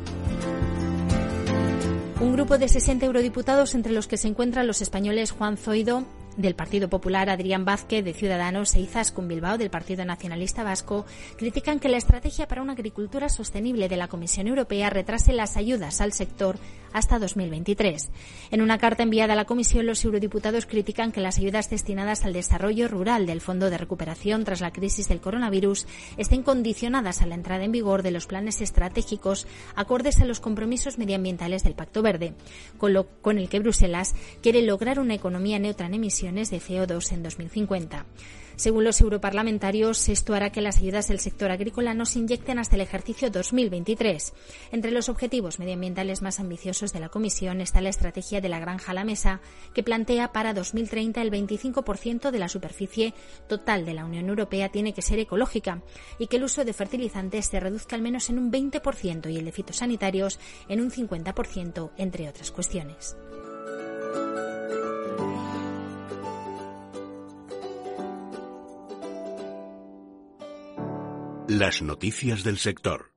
Un grupo de sesenta eurodiputados, entre los que se encuentran los españoles Juan Zoido, del Partido Popular, Adrián Vázquez, de Ciudadanos, e Izaskun Bilbao, del Partido Nacionalista Vasco, critican que la estrategia para una agricultura sostenible de la Comisión Europea retrase las ayudas al sector hasta dos mil veintitrés. En una carta enviada a la Comisión, los eurodiputados critican que las ayudas destinadas al desarrollo rural del Fondo de Recuperación tras la crisis del coronavirus estén condicionadas a la entrada en vigor de los planes estratégicos acordes a los compromisos medioambientales del Pacto Verde, con, lo, con el que Bruselas quiere lograr una economía neutra en emisiones de C O dos en dos mil cincuenta. Según los europarlamentarios, esto hará que las ayudas del sector agrícola no se inyecten hasta el ejercicio dos mil veintitrés. Entre los objetivos medioambientales más ambiciosos de la Comisión está la estrategia de la granja a la mesa, que plantea para dos mil treinta el veinticinco por ciento de la superficie total de la Unión Europea tiene que ser ecológica y que el uso de fertilizantes se reduzca al menos en un veinte por ciento y el de fitosanitarios en un cincuenta por ciento, entre otras cuestiones. Las noticias del sector.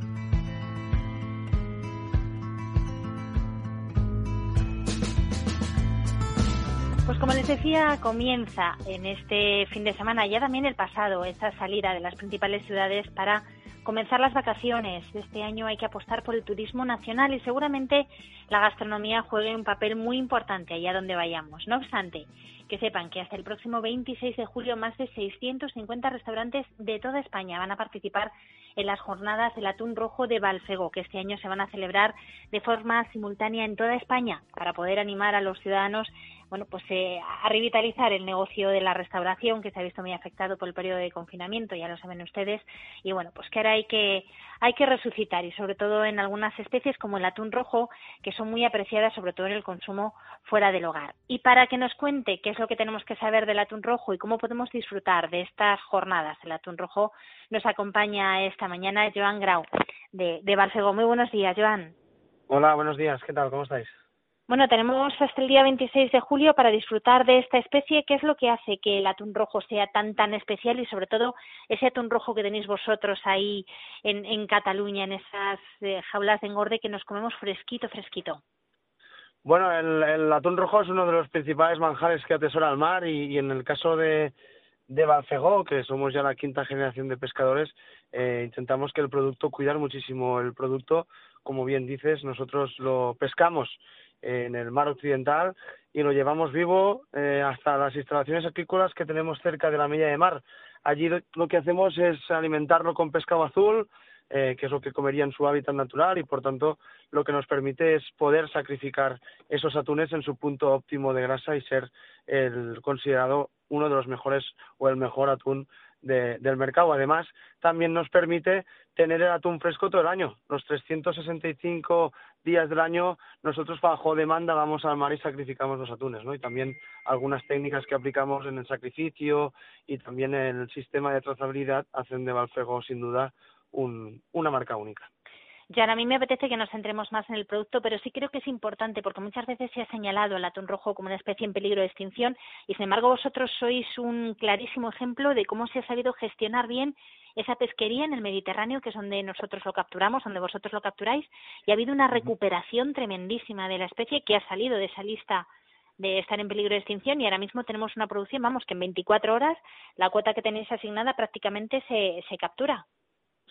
Pues como les decía, comienza en este fin de semana, ya también el pasado, esa salida de las principales ciudades para comenzar las vacaciones. Este año hay que apostar por el turismo nacional y seguramente la gastronomía juegue un papel muy importante allá donde vayamos. No obstante, que sepan que hasta el próximo veintiséis de julio más de seiscientos cincuenta restaurantes de toda España van a participar en las jornadas del atún rojo de Balfegó, que este año se van a celebrar de forma simultánea en toda España para poder animar a los ciudadanos, bueno, pues eh, a revitalizar el negocio de la restauración, que se ha visto muy afectado por el periodo de confinamiento, ya lo saben ustedes, y bueno, pues que ahora hay que hay que resucitar, y sobre todo en algunas especies como el atún rojo, que son muy apreciadas, sobre todo en el consumo fuera del hogar. Y para que nos cuente qué es lo que tenemos que saber del atún rojo y cómo podemos disfrutar de estas jornadas del atún rojo, nos acompaña esta mañana Joan Grau, de, de Balfegó. Muy buenos días, Joan. Hola, buenos días. ¿Qué tal? ¿Cómo estáis? Bueno, tenemos hasta el día veintiséis de julio para disfrutar de esta especie. ¿Qué es lo que hace que el atún rojo sea tan tan especial y sobre todo ese atún rojo que tenéis vosotros ahí en, en Cataluña, en esas eh, jaulas de engorde que nos comemos fresquito, fresquito? Bueno, el, el atún rojo es uno de los principales manjares que atesora el mar y, y en el caso de, de Balfegó, que somos ya la quinta generación de pescadores, eh, intentamos que el producto, cuidar muchísimo el producto. Como bien dices, nosotros lo pescamos en el mar occidental y lo llevamos vivo eh, hasta las instalaciones agrícolas que tenemos cerca de la milla de mar. Allí lo, lo que hacemos es alimentarlo con pescado azul, eh, que es lo que comería en su hábitat natural y por tanto lo que nos permite es poder sacrificar esos atunes en su punto óptimo de grasa y ser el considerado uno de los mejores o el mejor atún de, del mercado. Además, también nos permite tener el atún fresco todo el año. Los trescientos sesenta y cinco días del año nosotros bajo demanda vamos al mar y sacrificamos los atunes, ¿no? Y también algunas técnicas que aplicamos en el sacrificio y también en el sistema de trazabilidad hacen de Balfegó sin duda un, una marca única. Ya, a mí me apetece que nos centremos más en el producto, pero sí creo que es importante porque muchas veces se ha señalado el atún rojo como una especie en peligro de extinción y, sin embargo, vosotros sois un clarísimo ejemplo de cómo se ha sabido gestionar bien esa pesquería en el Mediterráneo, que es donde nosotros lo capturamos, donde vosotros lo capturáis, y ha habido una recuperación tremendísima de la especie que ha salido de esa lista de estar en peligro de extinción y ahora mismo tenemos una producción, vamos, que en veinticuatro horas la cuota que tenéis asignada prácticamente se, se captura.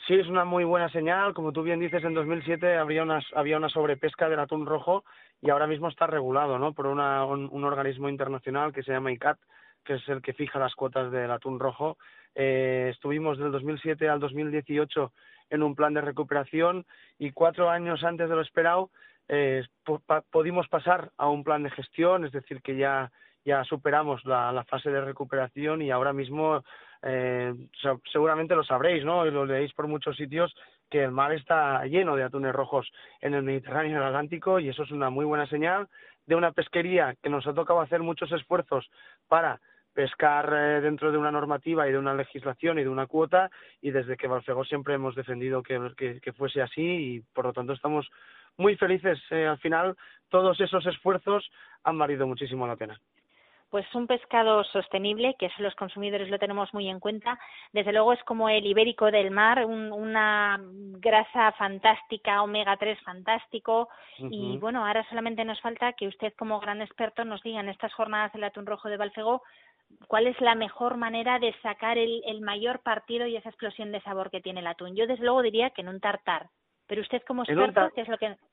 Sí, es una muy buena señal. Como tú bien dices, en dos mil siete había una, había una sobrepesca del atún rojo y ahora mismo está regulado, ¿no?, por una, un, un organismo internacional que se llama I C A T, que es el que fija las cuotas del atún rojo. Eh, estuvimos del dos mil siete al dos mil dieciocho en un plan de recuperación y cuatro años antes de lo esperado eh, pa pudimos pasar a un plan de gestión, es decir, que ya, ya superamos la, la fase de recuperación y ahora mismo eh, seguramente lo sabréis, ¿no?, y lo leéis por muchos sitios, que el mar está lleno de atunes rojos en el Mediterráneo y en el Atlántico, y eso es una muy buena señal de una pesquería que nos ha tocado hacer muchos esfuerzos para pescar eh, dentro de una normativa y de una legislación y de una cuota, y desde que Balfegó siempre hemos defendido que, que, que fuese así, y por lo tanto estamos muy felices. Eh, al final todos esos esfuerzos han valido muchísimo la pena. Pues un pescado sostenible, que eso los consumidores lo tenemos muy en cuenta. Desde luego es como el ibérico del mar, un, una grasa fantástica, omega tres fantástico. Uh-huh. Y bueno, ahora solamente nos falta que usted, como gran experto, nos diga en estas jornadas del atún rojo de Balfegó cuál es la mejor manera de sacar el, el mayor partido y esa explosión de sabor que tiene el atún. Yo desde luego diría que en un tartar, pero usted como experto, ¿qué es lo que...?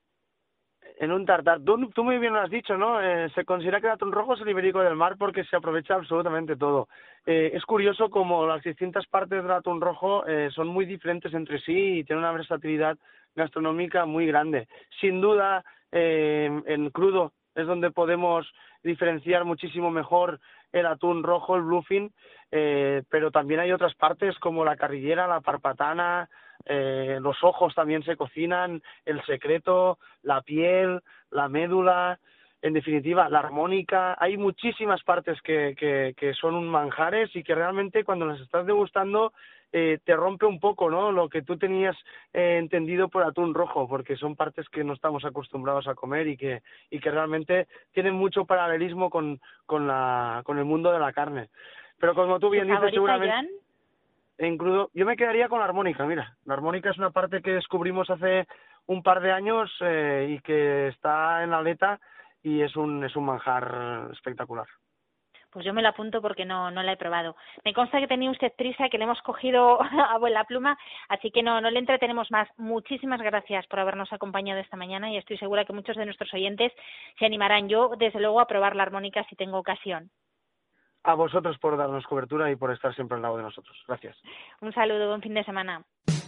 En un tartar. Tú, tú muy bien lo has dicho, ¿no? Eh, se considera que el atún rojo es el ibérico del mar porque se aprovecha absolutamente todo. Eh, es curioso como las distintas partes del atún rojo eh, son muy diferentes entre sí y tienen una versatilidad gastronómica muy grande. Sin duda, eh, en crudo es donde podemos diferenciar muchísimo mejor el atún rojo, el bluefin, eh, pero también hay otras partes como la carrillera, la parpatana, eh, los ojos también se cocinan, el secreto, la piel, la médula, en definitiva, la armónica. Hay muchísimas partes que, que, que son un manjares y que realmente cuando las estás degustando eh, te rompe un poco, ¿no?, lo que tú tenías eh, entendido por atún rojo, porque son partes que no estamos acostumbrados a comer y que y que realmente tienen mucho paralelismo con con la con el mundo de la carne. Pero como tú bien dices, seguramente Jan? En crudo, yo me quedaría con la armónica. Mira, la armónica es una parte que descubrimos hace un par de años eh, y que está en la aleta y es un es un manjar espectacular. Pues yo me lo apunto porque no no la he probado. Me consta que tenía usted prisa, que le hemos cogido a vuela pluma, así que no no le entretenemos más. Muchísimas gracias por habernos acompañado esta mañana y estoy segura que muchos de nuestros oyentes se animarán. Yo, desde luego, a probar la armónica si tengo ocasión. A vosotros por darnos cobertura y por estar siempre al lado de nosotros. Gracias. Un saludo, buen fin de semana.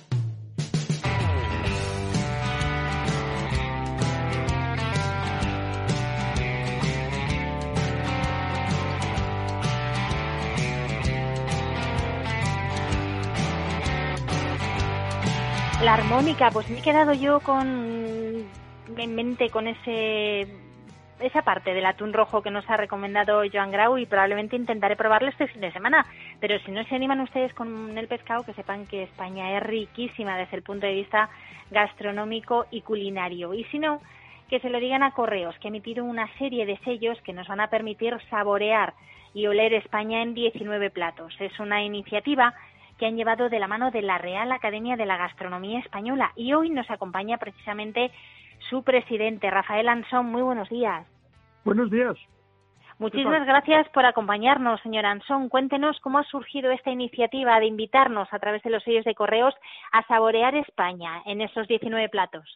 La armónica, pues me he quedado yo con en mente con ese esa parte del atún rojo que nos ha recomendado Joan Grau y probablemente intentaré probarlo este fin de semana. Pero si no se animan ustedes con el pescado, que sepan que España es riquísima desde el punto de vista gastronómico y culinario. Y si no, que se lo digan a Correos, que ha emitido una serie de sellos que nos van a permitir saborear y oler España en diecinueve platos. Es una iniciativa que han llevado de la mano de la Real Academia de la Gastronomía Española. Y hoy nos acompaña precisamente su presidente, Rafael Ansón. Muy buenos días. Buenos días. Muchísimas gracias por acompañarnos, señor Ansón. Cuéntenos cómo ha surgido esta iniciativa de invitarnos a través de los sellos de Correos a saborear España en esos diecinueve platos.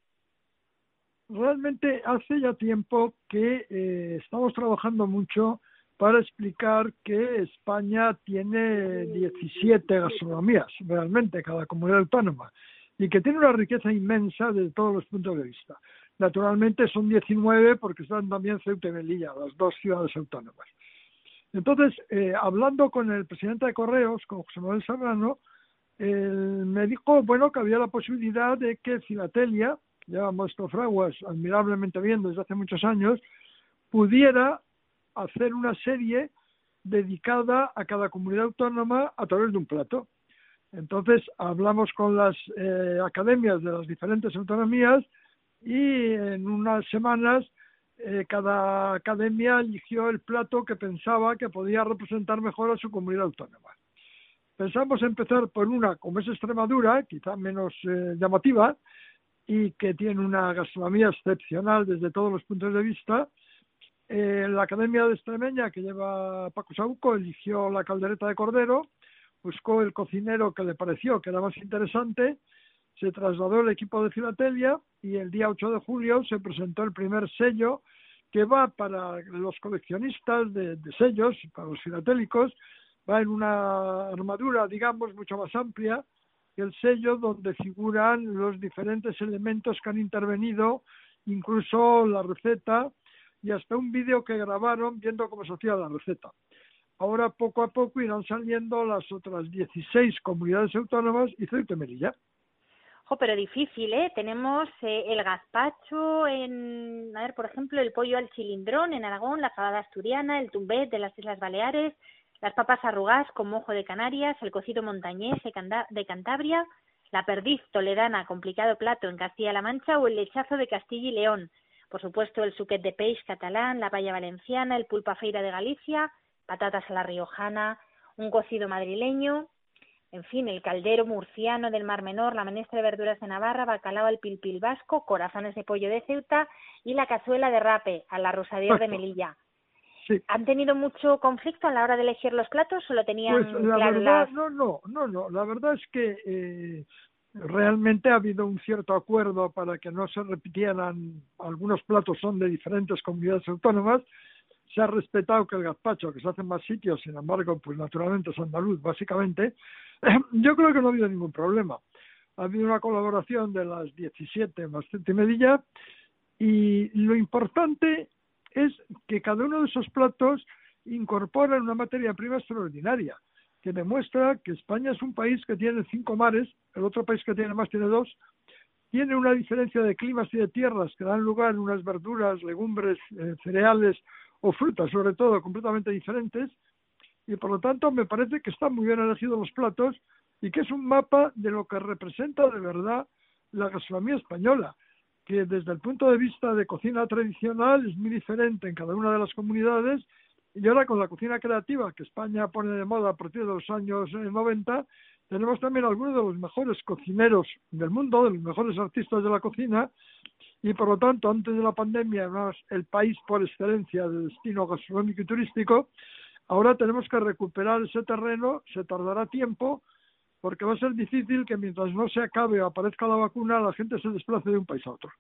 Realmente hace ya tiempo que eh, estamos trabajando mucho para explicar que España tiene diecisiete gastronomías, realmente, cada comunidad autónoma, y que tiene una riqueza inmensa desde todos los puntos de vista. Naturalmente son diecinueve porque están también Ceuta y Melilla, las dos ciudades autónomas. Entonces, eh, hablando con el presidente de Correos, con José Manuel Serrano, él me dijo, bueno, que había la posibilidad de que Filatelia, ya nuestro fraguas admirablemente bien desde hace muchos años, pudiera hacer una serie dedicada a cada comunidad autónoma a través de un plato. Entonces hablamos con las eh, academias de las diferentes autonomías y en unas semanas eh, cada academia eligió el plato que pensaba que podía representar mejor a su comunidad autónoma. Pensamos empezar por una, como es Extremadura, quizá menos eh, llamativa y que tiene una gastronomía excepcional desde todos los puntos de vista. Eh, la Academia de Extremeña, que lleva Paco Saúco, eligió la caldereta de cordero, buscó el cocinero que le pareció que era más interesante, se trasladó el equipo de filatelia y el día ocho de julio se presentó el primer sello que va para los coleccionistas de, de sellos, para los filatélicos, va en una armadura, digamos, mucho más amplia que el sello, donde figuran los diferentes elementos que han intervenido, incluso la receta y hasta un vídeo que grabaron viendo cómo se hacía la receta. Ahora poco a poco irán saliendo las otras dieciséis comunidades autónomas y Ceuta y Melilla. Oh, pero difícil, ¿eh? Tenemos eh, el gazpacho en, a ver, por ejemplo, el pollo al cilindrón en Aragón, la fabada asturiana, el tumbet de las Islas Baleares, las papas arrugadas con mojo de Canarias, el cocido montañés de, Canda- de Cantabria, la perdiz toledana, complicado plato en Castilla-La Mancha, o el lechazo de Castilla y León. Por supuesto, el suquet de peix catalán, la paella valenciana, el pulpa feira de Galicia, patatas a la riojana, un cocido madrileño, en fin, el caldero murciano del Mar Menor, la menestra de verduras de Navarra, bacalao al pilpil vasco, corazones de pollo de Ceuta y la cazuela de rape a la Rosadier de Melilla. Sí. ¿Han tenido mucho conflicto a la hora de elegir los platos o lo tenían Pues la claro? verdad, Las... no, no, no, no, la verdad es que eh, realmente ha habido un cierto acuerdo para que no se repitieran, algunos platos son de diferentes comunidades autónomas, se ha respetado que el gazpacho, que se hace en más sitios, sin embargo, pues naturalmente es andaluz, básicamente. Yo creo que no ha habido ningún problema. Ha habido una colaboración de las diecisiete más Ceuta y Melilla, y lo importante es que cada uno de esos platos incorpora una materia prima extraordinaria, que demuestra que España es un país que tiene cinco mares, el otro país que tiene más tiene dos, tiene una diferencia de climas y de tierras que dan lugar a unas verduras, legumbres, eh, cereales o frutas, sobre todo, completamente diferentes, y por lo tanto me parece que están muy bien elegidos los platos y que es un mapa de lo que representa de verdad la gastronomía española, que desde el punto de vista de cocina tradicional es muy diferente en cada una de las comunidades, y ahora con la cocina creativa que España pone de moda a partir de los años noventa, tenemos también algunos de los mejores cocineros del mundo, de los mejores artistas de la cocina, y por lo tanto, antes de la pandemia, éramos el país por excelencia de destino gastronómico y turístico. Ahora tenemos que recuperar ese terreno, se tardará tiempo, porque va a ser difícil que mientras no se acabe o aparezca la vacuna, la gente se desplace de un país a otro.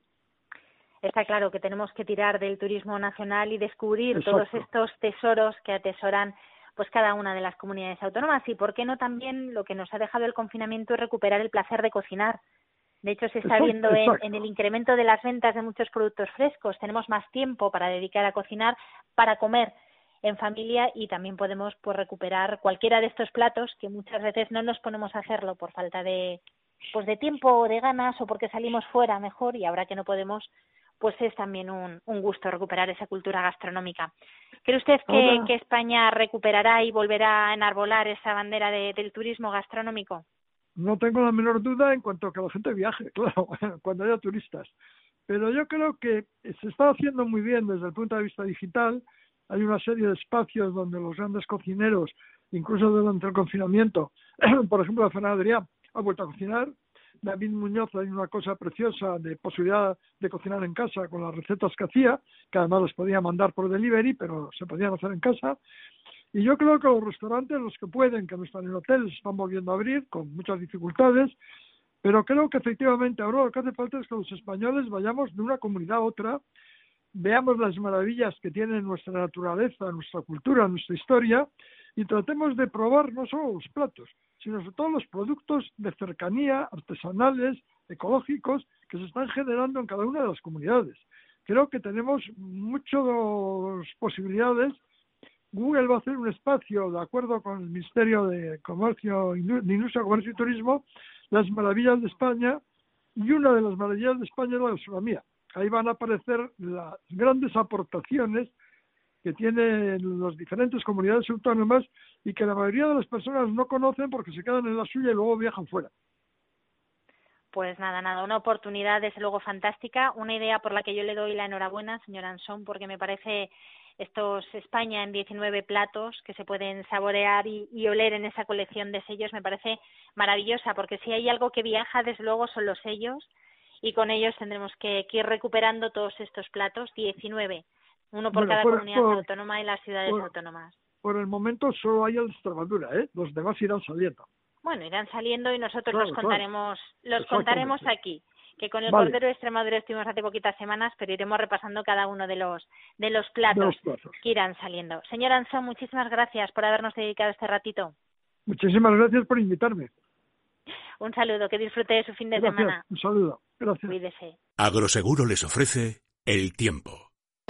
Está claro que tenemos que tirar del turismo nacional y descubrir Exacto. todos estos tesoros que atesoran pues cada una de las comunidades autónomas, y por qué no también lo que nos ha dejado el confinamiento es recuperar el placer de cocinar. De hecho, se está Exacto, viendo en, exacto. en el incremento de las ventas de muchos productos frescos. Tenemos más tiempo para dedicar a cocinar, para comer en familia, y también podemos pues recuperar cualquiera de estos platos que muchas veces no nos ponemos a hacerlo por falta de pues de tiempo o de ganas, o porque salimos fuera mejor, y ahora que no podemos, pues es también un, un gusto recuperar esa cultura gastronómica. ¿Cree usted que, Ahora, que España recuperará y volverá a enarbolar esa bandera de, del turismo gastronómico? no tengo la menor duda en cuanto a que la gente viaje, claro, cuando haya turistas. Pero yo creo que se está haciendo muy bien desde el punto de vista digital. Hay una serie de espacios donde los grandes cocineros, incluso durante el confinamiento, por ejemplo, la Ferran Adrià ha vuelto a cocinar. David Muñoz, hay una cosa preciosa de posibilidad de cocinar en casa con las recetas que hacía, que además las podía mandar por delivery, pero se podían hacer en casa. Y yo creo que los restaurantes, los que pueden, que no están en hoteles, están volviendo a abrir con muchas dificultades, pero creo que efectivamente ahora lo que hace falta es que los españoles vayamos de una comunidad a otra, veamos las maravillas que tiene nuestra naturaleza, nuestra cultura, nuestra historia, y tratemos de probar no solo los platos, sino sobre todo los productos de cercanía, artesanales, ecológicos, que se están generando en cada una de las comunidades. Creo que tenemos muchas posibilidades. Google va a hacer un espacio, de acuerdo con el Ministerio de Comercio, de Industria, Comercio y Turismo, las maravillas de España, y una de las maravillas de España es la gastronomía. Ahí van a aparecer las grandes aportaciones que tienen las diferentes comunidades autónomas y que la mayoría de las personas no conocen porque se quedan en la suya y luego viajan fuera. Pues nada, nada, una oportunidad desde luego fantástica, una idea por la que yo le doy la enhorabuena, señor Ansón, porque me parece estos España en diecinueve platos que se pueden saborear y, y oler en esa colección de sellos me parece maravillosa, porque si hay algo que viaja desde luego son los sellos, y con ellos tendremos que, que ir recuperando todos estos platos, diecinueve, uno por Bueno, cada por, comunidad por, autónoma y las ciudades por, autónomas. por el momento solo hay el de Extremadura, ¿eh? Los demás irán saliendo. Bueno, irán saliendo y nosotros Claro, los contaremos, claro. los contaremos aquí. Que con el Vale. Cordero de Extremadura estuvimos hace poquitas semanas, pero iremos repasando cada uno de los de los platos, De los platos. que irán saliendo. Señor Anson, muchísimas gracias por habernos dedicado este ratito. Muchísimas gracias por invitarme. Un saludo, que disfrute de su fin de Gracias, semana. un saludo. Gracias. Cuídese. Agroseguro les ofrece el tiempo.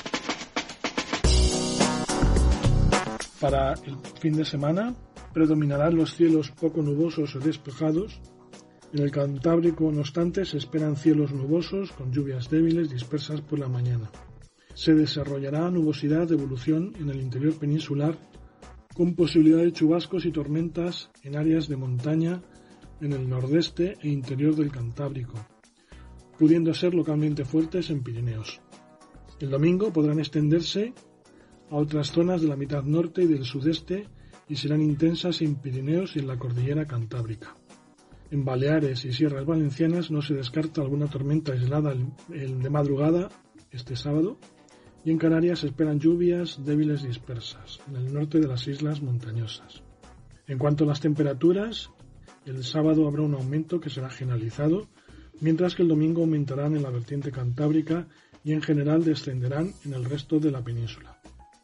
Para el fin de semana predominarán los cielos poco nubosos o despejados. En el Cantábrico, no obstante, se esperan cielos nubosos con lluvias débiles dispersas por la mañana. Se desarrollará nubosidad de evolución en el interior peninsular, con posibilidad de chubascos y tormentas en áreas de montaña en el nordeste e interior del Cantábrico, pudiendo ser localmente fuertes en Pirineos. El domingo podrán extenderse a otras zonas de la mitad norte y del sudeste y serán intensas en Pirineos y en la cordillera Cantábrica. En Baleares y Sierras Valencianas no se descarta alguna tormenta aislada el, el de madrugada este sábado, y en Canarias se esperan lluvias débiles dispersas en el norte de las islas montañosas. En cuanto a las temperaturas, el sábado habrá un aumento que será generalizado, mientras que el domingo aumentarán en la vertiente cantábrica y en general descenderán en el resto de la península.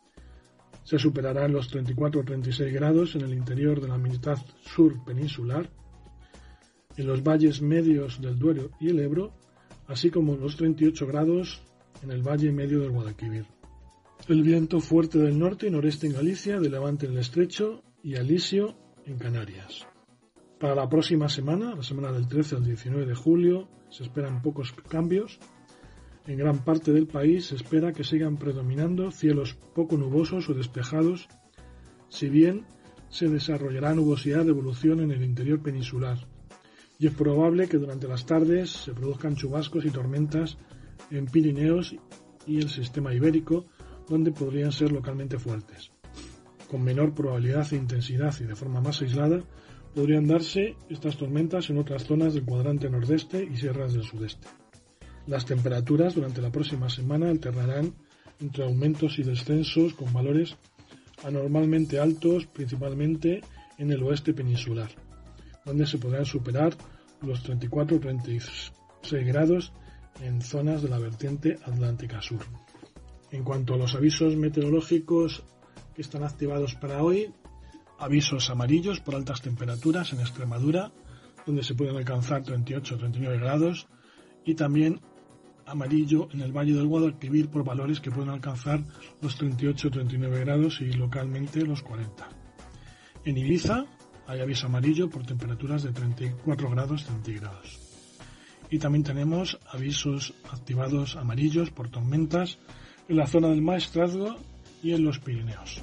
Se superarán los treinta y cuatro a treinta y seis grados en el interior de la mitad sur peninsular, en los valles medios del Duero y el Ebro, así como los treinta y ocho grados en el valle medio del Guadalquivir. El viento fuerte del norte y noreste en Galicia, de levante en el Estrecho y alisio en Canarias. Para la próxima semana, la semana del trece al diecinueve de julio, se esperan pocos cambios. En gran parte del país se espera que sigan predominando cielos poco nubosos o despejados, si bien se desarrollará nubosidad de evolución en el interior peninsular, y es probable que durante las tardes se produzcan chubascos y tormentas en Pirineos y el sistema ibérico, donde podrían ser localmente fuertes. Con menor probabilidad e intensidad y de forma más aislada, podrían darse estas tormentas en otras zonas del cuadrante nordeste y sierras del sudeste. Las temperaturas durante la próxima semana alternarán entre aumentos y descensos con valores anormalmente altos, principalmente en el oeste peninsular, donde se podrán superar los treinta y cuatro a treinta y seis grados en zonas de la vertiente atlántica sur. En cuanto a los avisos meteorológicos que están activados para hoy, avisos amarillos por altas temperaturas en Extremadura, donde se pueden alcanzar treinta y ocho a treinta y nueve grados, y también amarillo en el Valle del Guadalquivir por valores que pueden alcanzar los treinta y ocho a treinta y nueve grados y localmente los cuarenta. En Ibiza hay aviso amarillo por temperaturas de treinta y cuatro grados centígrados. Y también tenemos avisos activados amarillos por tormentas en la zona del Maestrazgo y en los Pirineos.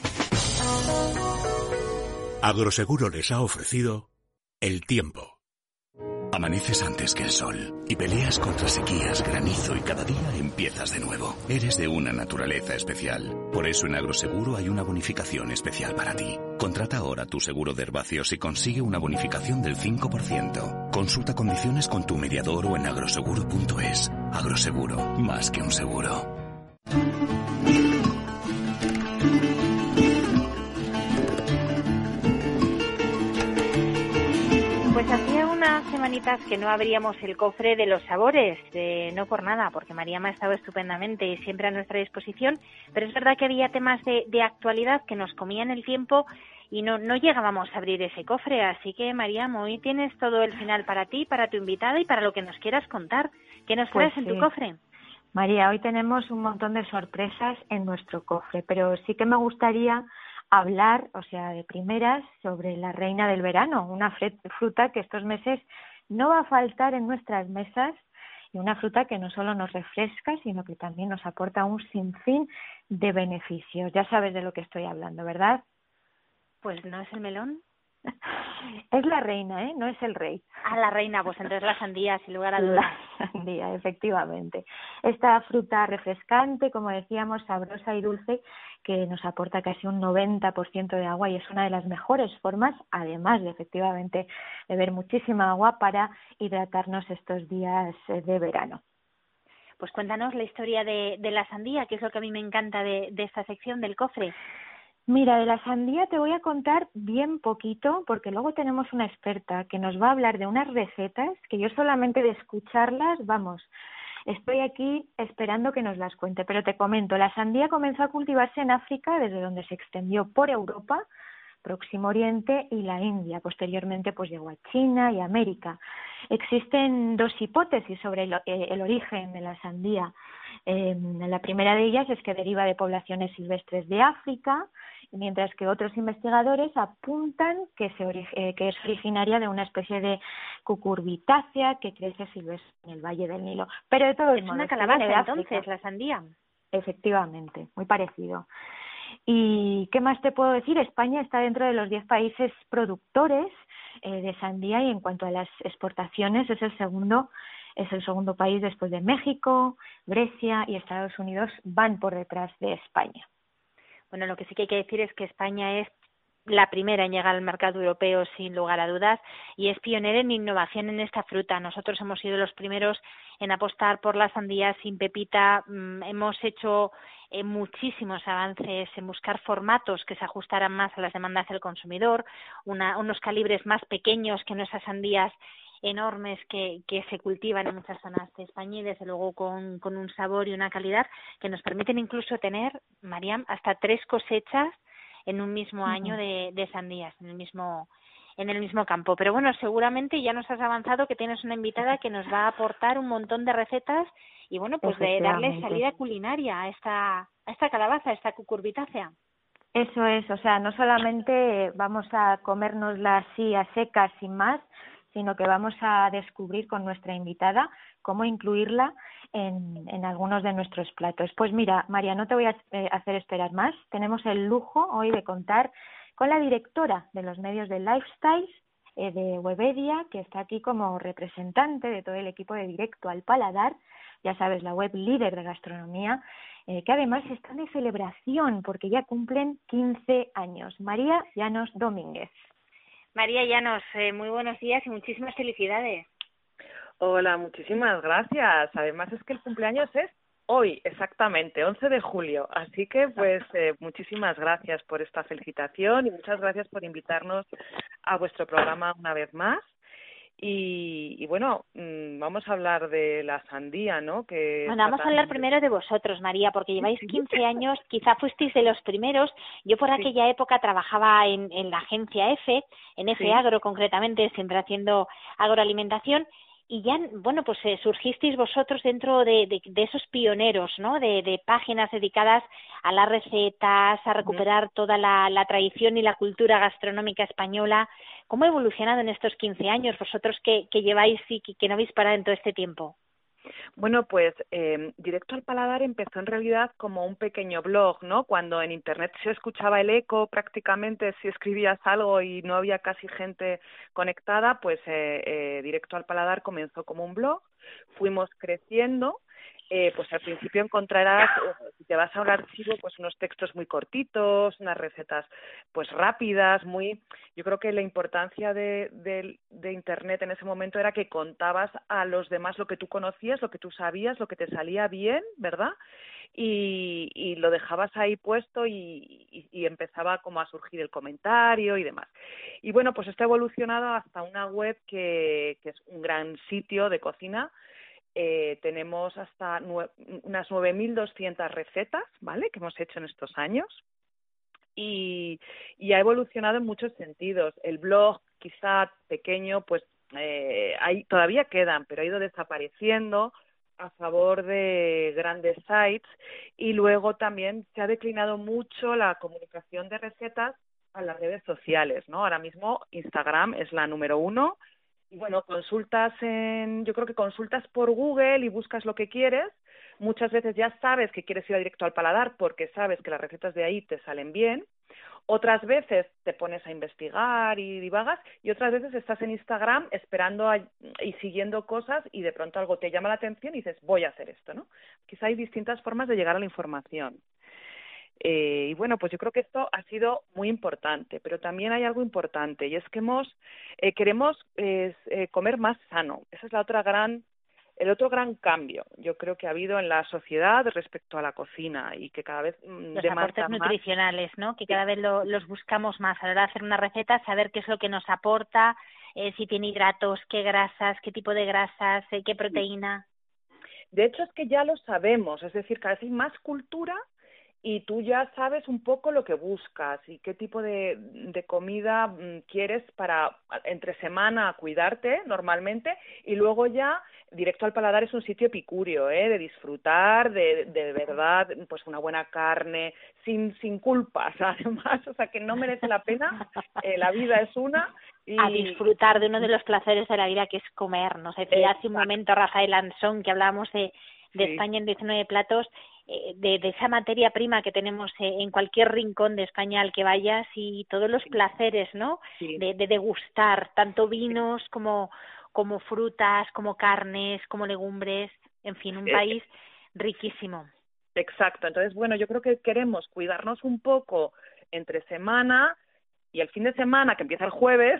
Agroseguro les ha ofrecido el tiempo. Amaneces antes que el sol y peleas contra sequías, granizo y cada día empiezas de nuevo. Eres de una naturaleza especial. Por eso en Agroseguro hay una bonificación especial para ti. Contrata ahora tu seguro de herbáceos y consigue una bonificación del cinco por ciento. Consulta condiciones con tu mediador o en agroseguro punto es. Agroseguro, más que un seguro. Pues hacía unas semanitas que no abríamos el cofre de los sabores, eh, no por nada, porque Maríama ha estado estupendamente y siempre a nuestra disposición, pero es verdad que había temas de, de actualidad que nos comían el tiempo y no, no llegábamos a abrir ese cofre, así que Maríama, hoy tienes todo el final para ti, para tu invitada y para lo que nos quieras contar. ¿Qué nos traes Pues en tu sí. cofre? María, hoy tenemos un montón de sorpresas en nuestro cofre, pero sí que me gustaría hablar, o sea, de primeras, sobre la reina del verano, una fruta que estos meses no va a faltar en nuestras mesas y una fruta que no solo nos refresca, sino que también nos aporta un sinfín de beneficios. Ya sabes de lo que estoy hablando, ¿verdad? Pues no es el melón. Es la reina, ¿eh? No es el rey. Ah, la reina, pues entonces la sandía, sin lugar a dudas. La sandía, efectivamente. Esta fruta refrescante, como decíamos, sabrosa y dulce, que nos aporta casi un noventa por ciento de agua y es una de las mejores formas, además de efectivamente beber muchísima agua, para hidratarnos estos días de verano. Pues cuéntanos la historia de, de la sandía, que es lo que a mí me encanta de, de esta sección del cofre. Mira, de la sandía te voy a contar bien poquito, porque luego tenemos una experta que nos va a hablar de unas recetas que yo solamente de escucharlas, vamos, estoy aquí esperando que nos las cuente. Pero te comento, la sandía comenzó a cultivarse en África, desde donde se extendió por Europa, Próximo Oriente y la India. Posteriormente pues llegó a China y América. Existen dos hipótesis sobre el, eh, el origen de la sandía. Eh, la primera de ellas es que deriva de poblaciones silvestres de África, mientras que otros investigadores apuntan que, se ori- eh, que es originaria de una especie de cucurbitácea que crece silvestre en el Valle del Nilo. Pero de todos Es modos, una que viene de calabaza África. entonces, la sandía. Efectivamente, muy parecido. ¿Y qué más te puedo decir? España está dentro de los diez países productores eh, de sandía, y en cuanto a las exportaciones es el segundo es el segundo país después de México, Grecia y Estados Unidos, van por detrás de España. Bueno, lo que sí que hay que decir es que España es la primera en llegar al mercado europeo sin lugar a dudas y es pionera en innovación en esta fruta. Nosotros hemos sido los primeros en apostar por la sandía sin pepita. Hemos hecho eh, muchísimos avances en buscar formatos que se ajustaran más a las demandas del consumidor, una, unos calibres más pequeños que no esas sandías enormes que, que se cultivan en muchas zonas de España, y desde luego con, con un sabor y una calidad que nos permiten incluso tener, Mariam, hasta tres cosechas en un mismo uh-huh. año de, de sandías, en el mismo en el mismo campo. Pero bueno, seguramente ya nos has avanzado que tienes una invitada que nos va a aportar un montón de recetas y bueno, pues de darle salida culinaria a esta a esta calabaza, a esta cucurbitácea. Eso es, o sea, no solamente vamos a comérnosla así a secas sin más, sino que vamos a descubrir con nuestra invitada cómo incluirla en, en algunos de nuestros platos. Pues mira, María, no te voy a eh, hacer esperar más. Tenemos el lujo hoy de contar con la directora de los medios de Lifestyle eh, de Webedia, que está aquí como representante de todo el equipo de Directo al Paladar, ya sabes, la web líder de gastronomía, eh, que además está de celebración porque ya cumplen quince años. María Llanos Domínguez. María Llanos, eh, muy buenos días y muchísimas felicidades. Hola, muchísimas gracias. Además es que el cumpleaños es hoy, exactamente, once de julio. Así que, pues, eh, muchísimas gracias por esta felicitación y muchas gracias por invitarnos a vuestro programa una vez más. Y, y bueno, mmm, vamos a hablar de la sandía, ¿no? Que bueno, vamos a hablar primero de vosotros, María, porque lleváis quince años, quizá fuisteis de los primeros. Yo por sí. aquella época trabajaba en, en la agencia EFE, en EFE sí. Agro concretamente, siempre haciendo agroalimentación, y ya, bueno, pues eh, surgisteis vosotros dentro de, de, de esos pioneros, ¿no? De, de páginas dedicadas a las recetas, a recuperar uh-huh. toda la, la tradición y la cultura gastronómica española. ¿Cómo ha evolucionado en estos quince años vosotros que, que lleváis y que, que no habéis parado en todo este tiempo? Bueno, pues eh, Directo al Paladar empezó en realidad como un pequeño blog, ¿no? Cuando en Internet se escuchaba el eco prácticamente si escribías algo y no había casi gente conectada, pues eh, eh, Directo al Paladar comenzó como un blog, fuimos creciendo. Eh, pues al principio encontrarás, si te vas a un archivo, pues unos textos muy cortitos, unas recetas pues rápidas, muy... Yo creo que la importancia de, de, de Internet en ese momento era que contabas a los demás lo que tú conocías, lo que tú sabías, lo que te salía bien, ¿verdad? Y, y lo dejabas ahí puesto y, y, y empezaba como a surgir el comentario y demás. Y bueno, pues esto ha evolucionado hasta una web que, que es un gran sitio de cocina. Eh, tenemos hasta nue- unas nueve mil doscientas recetas, ¿vale?, que hemos hecho en estos años y, y ha evolucionado en muchos sentidos. El blog, quizá pequeño, pues eh, ahí todavía quedan, pero ha ido desapareciendo a favor de grandes sites, y luego también se ha declinado mucho la comunicación de recetas a las redes sociales, ¿no? Ahora mismo Instagram es la número uno. Y bueno, consultas en, yo creo que consultas por Google y buscas lo que quieres. Muchas veces ya sabes que quieres ir a Directo al Paladar porque sabes que las recetas de ahí te salen bien. Otras veces te pones a investigar y divagas, y otras veces estás en Instagram esperando a, y siguiendo cosas y de pronto algo te llama la atención y dices, voy a hacer esto, ¿no? Quizá hay distintas formas de llegar a la información. Eh, y bueno, pues yo creo que esto ha sido muy importante, pero también hay algo importante, y es que hemos eh, queremos eh, eh, comer más sano. Esa es la otra gran el otro gran cambio, yo creo que ha habido en la sociedad respecto a la cocina y que cada vez los aportes más nutricionales, ¿no? Que cada vez lo, los buscamos más a la hora de hacer una receta, saber qué es lo que nos aporta, eh, si tiene hidratos, qué grasas, qué tipo de grasas, eh, qué proteína. De hecho, es que ya lo sabemos, es decir, cada vez hay más cultura y tú ya sabes un poco lo que buscas y qué tipo de, de comida quieres para entre semana cuidarte normalmente, y luego ya Directo al Paladar es un sitio epicúreo, ¿eh? De disfrutar, de, de verdad, pues una buena carne, sin sin culpas, además, o sea que no merece la pena, eh, la vida es una. Y... A disfrutar de uno de los placeres de la vida, que es comer. Nos decía Exacto. hace un momento Rafael Ansón, que hablábamos de, de sí. España en diecinueve platos, eh, de, de esa materia prima que tenemos eh, en cualquier rincón de España al que vayas, y todos los sí. placeres, ¿no? Sí. De, de degustar tanto vinos sí. como, como frutas, como carnes, como legumbres, en fin, un eh, país riquísimo. Exacto. Entonces, bueno, yo creo que queremos cuidarnos un poco entre semana y el fin de semana, que empieza el jueves,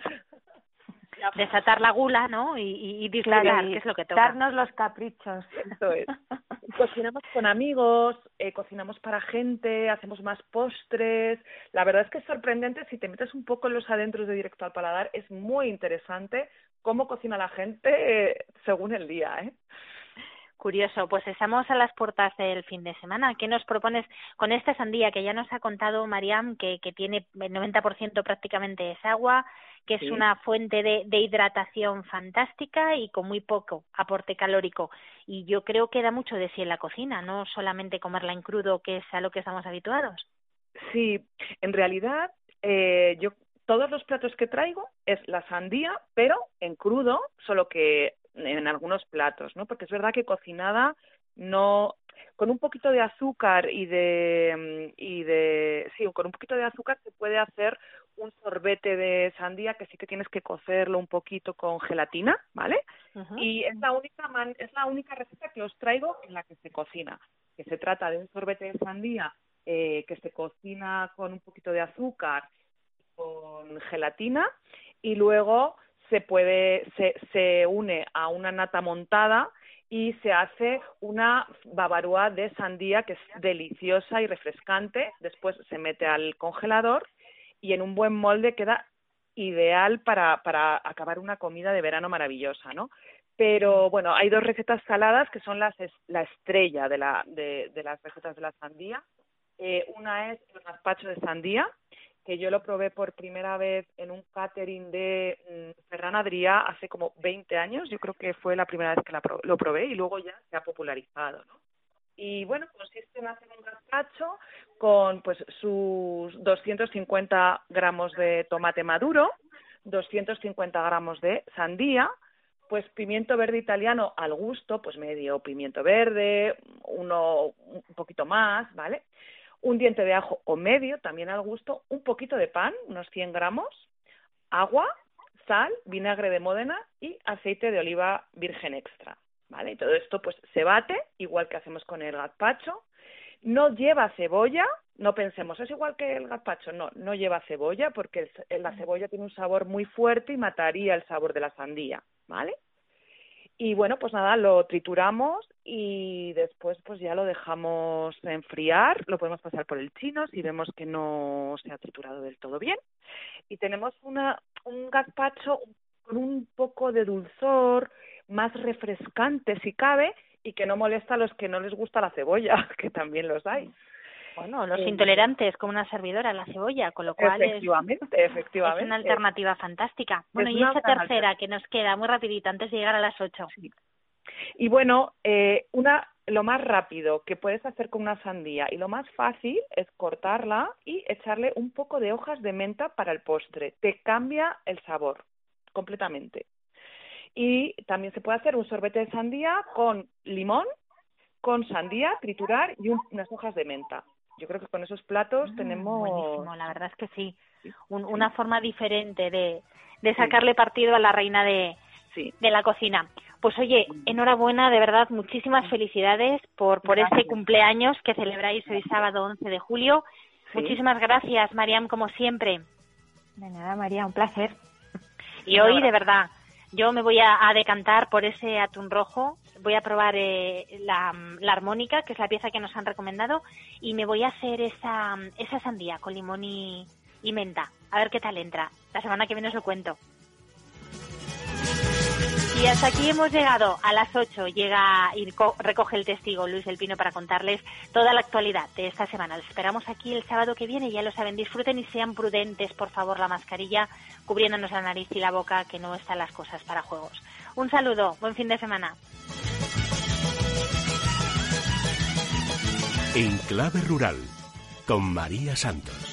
desatar la gula, ¿no? Y, y, y disfrutar, claro, que es lo que toca. Darnos los caprichos. Eso es. Cocinamos con amigos, eh, cocinamos para gente, hacemos más postres. La verdad es que es sorprendente, si te metes un poco en los adentros de Directo al Paladar, es muy interesante cómo cocina la gente eh, según el día, ¿eh? Curioso, pues estamos a las puertas del fin de semana. ¿Qué nos propones con esta sandía que ya nos ha contado Mariam, que, que tiene el noventa por ciento prácticamente es agua, que es sí. una fuente de, de hidratación fantástica y con muy poco aporte calórico? Y yo creo que da mucho de sí en la cocina, no solamente comerla en crudo, que es a lo que estamos habituados. Sí, en realidad eh, yo todos los platos que traigo es la sandía, pero en crudo, solo que en algunos platos, ¿no? Porque es verdad que cocinada no, con un poquito de azúcar y de y de sí, con un poquito de azúcar se puede hacer un sorbete de sandía, que sí que tienes que cocerlo un poquito con gelatina, ¿vale? Uh-huh. Y es la única man, es la única receta que os traigo en la que se cocina, que se trata de un sorbete de sandía eh, que se cocina con un poquito de azúcar, con gelatina, y luego se puede se, se une a una nata montada y se hace una bavaroa de sandía que es deliciosa y refrescante. Después se mete al congelador y en un buen molde queda ideal para, para acabar una comida de verano maravillosa, ¿no? Pero bueno, hay dos recetas saladas que son las la estrella de la de, de las recetas de la sandía. Eh, una es el gazpacho de sandía, que yo lo probé por primera vez en un catering de mm, Ferran Adrià hace como veinte años. Yo creo que fue la primera vez que la pro- lo probé y luego ya se ha popularizado, ¿no? Y bueno, consiste en hacer un gazpacho con pues sus doscientos cincuenta gramos de tomate maduro, doscientos cincuenta gramos de sandía, pues pimiento verde italiano al gusto, pues medio pimiento verde, uno un poquito más, ¿vale? Un diente de ajo o medio, también al gusto, un poquito de pan, unos cien gramos, agua, sal, vinagre de Módena y aceite de oliva virgen extra, ¿vale? Y todo esto pues se bate, igual que hacemos con el gazpacho. No lleva cebolla, no pensemos, es igual que el gazpacho, no, no lleva cebolla, porque el, la cebolla tiene un sabor muy fuerte y mataría el sabor de la sandía, ¿vale? Y bueno, pues nada, lo trituramos y después pues ya lo dejamos enfriar, lo podemos pasar por el chino si vemos que no se ha triturado del todo bien. Y tenemos una un gazpacho con un poco de dulzor, más refrescante si cabe, y que no molesta a los que no les gusta la cebolla, que también los hay. Bueno, los eh, intolerantes, como una servidora a la cebolla, con lo cual efectivamente, es, efectivamente. es una alternativa fantástica. Bueno, es y esa tercera que nos queda muy rapidita antes de llegar a las ocho. Sí. Y bueno, eh, una lo más rápido que puedes hacer con una sandía y lo más fácil es cortarla y echarle un poco de hojas de menta para el postre. Te cambia el sabor completamente. Y también se puede hacer un sorbete de sandía con limón, con sandía, triturar y un, unas hojas de menta. Yo creo que con esos platos mm, tenemos... Buenísimo, la verdad es que sí. Un, una forma diferente de, de sacarle partido a la reina de, sí. de la cocina. Pues oye, enhorabuena, de verdad, muchísimas felicidades por, por este cumpleaños que celebráis hoy sábado once de julio. Sí. Muchísimas gracias, Mariam, como siempre. De nada, María, un placer. Y hoy, de verdad, yo me voy a, a decantar por ese atún rojo, voy a probar eh, la, la armónica, que es la pieza que nos han recomendado, y me voy a hacer esa, esa sandía con limón y, y menta. A ver qué tal entra. La semana que viene os lo cuento. Y hasta aquí hemos llegado. A las ocho llega y recoge el testigo Luis del Pino para contarles toda la actualidad de esta semana. Les esperamos aquí el sábado que viene, ya lo saben. Disfruten y sean prudentes, por favor, la mascarilla, cubriéndonos la nariz y la boca, que no están las cosas para juegos. Un saludo, buen fin de semana. En Clave Rural, con María Santos.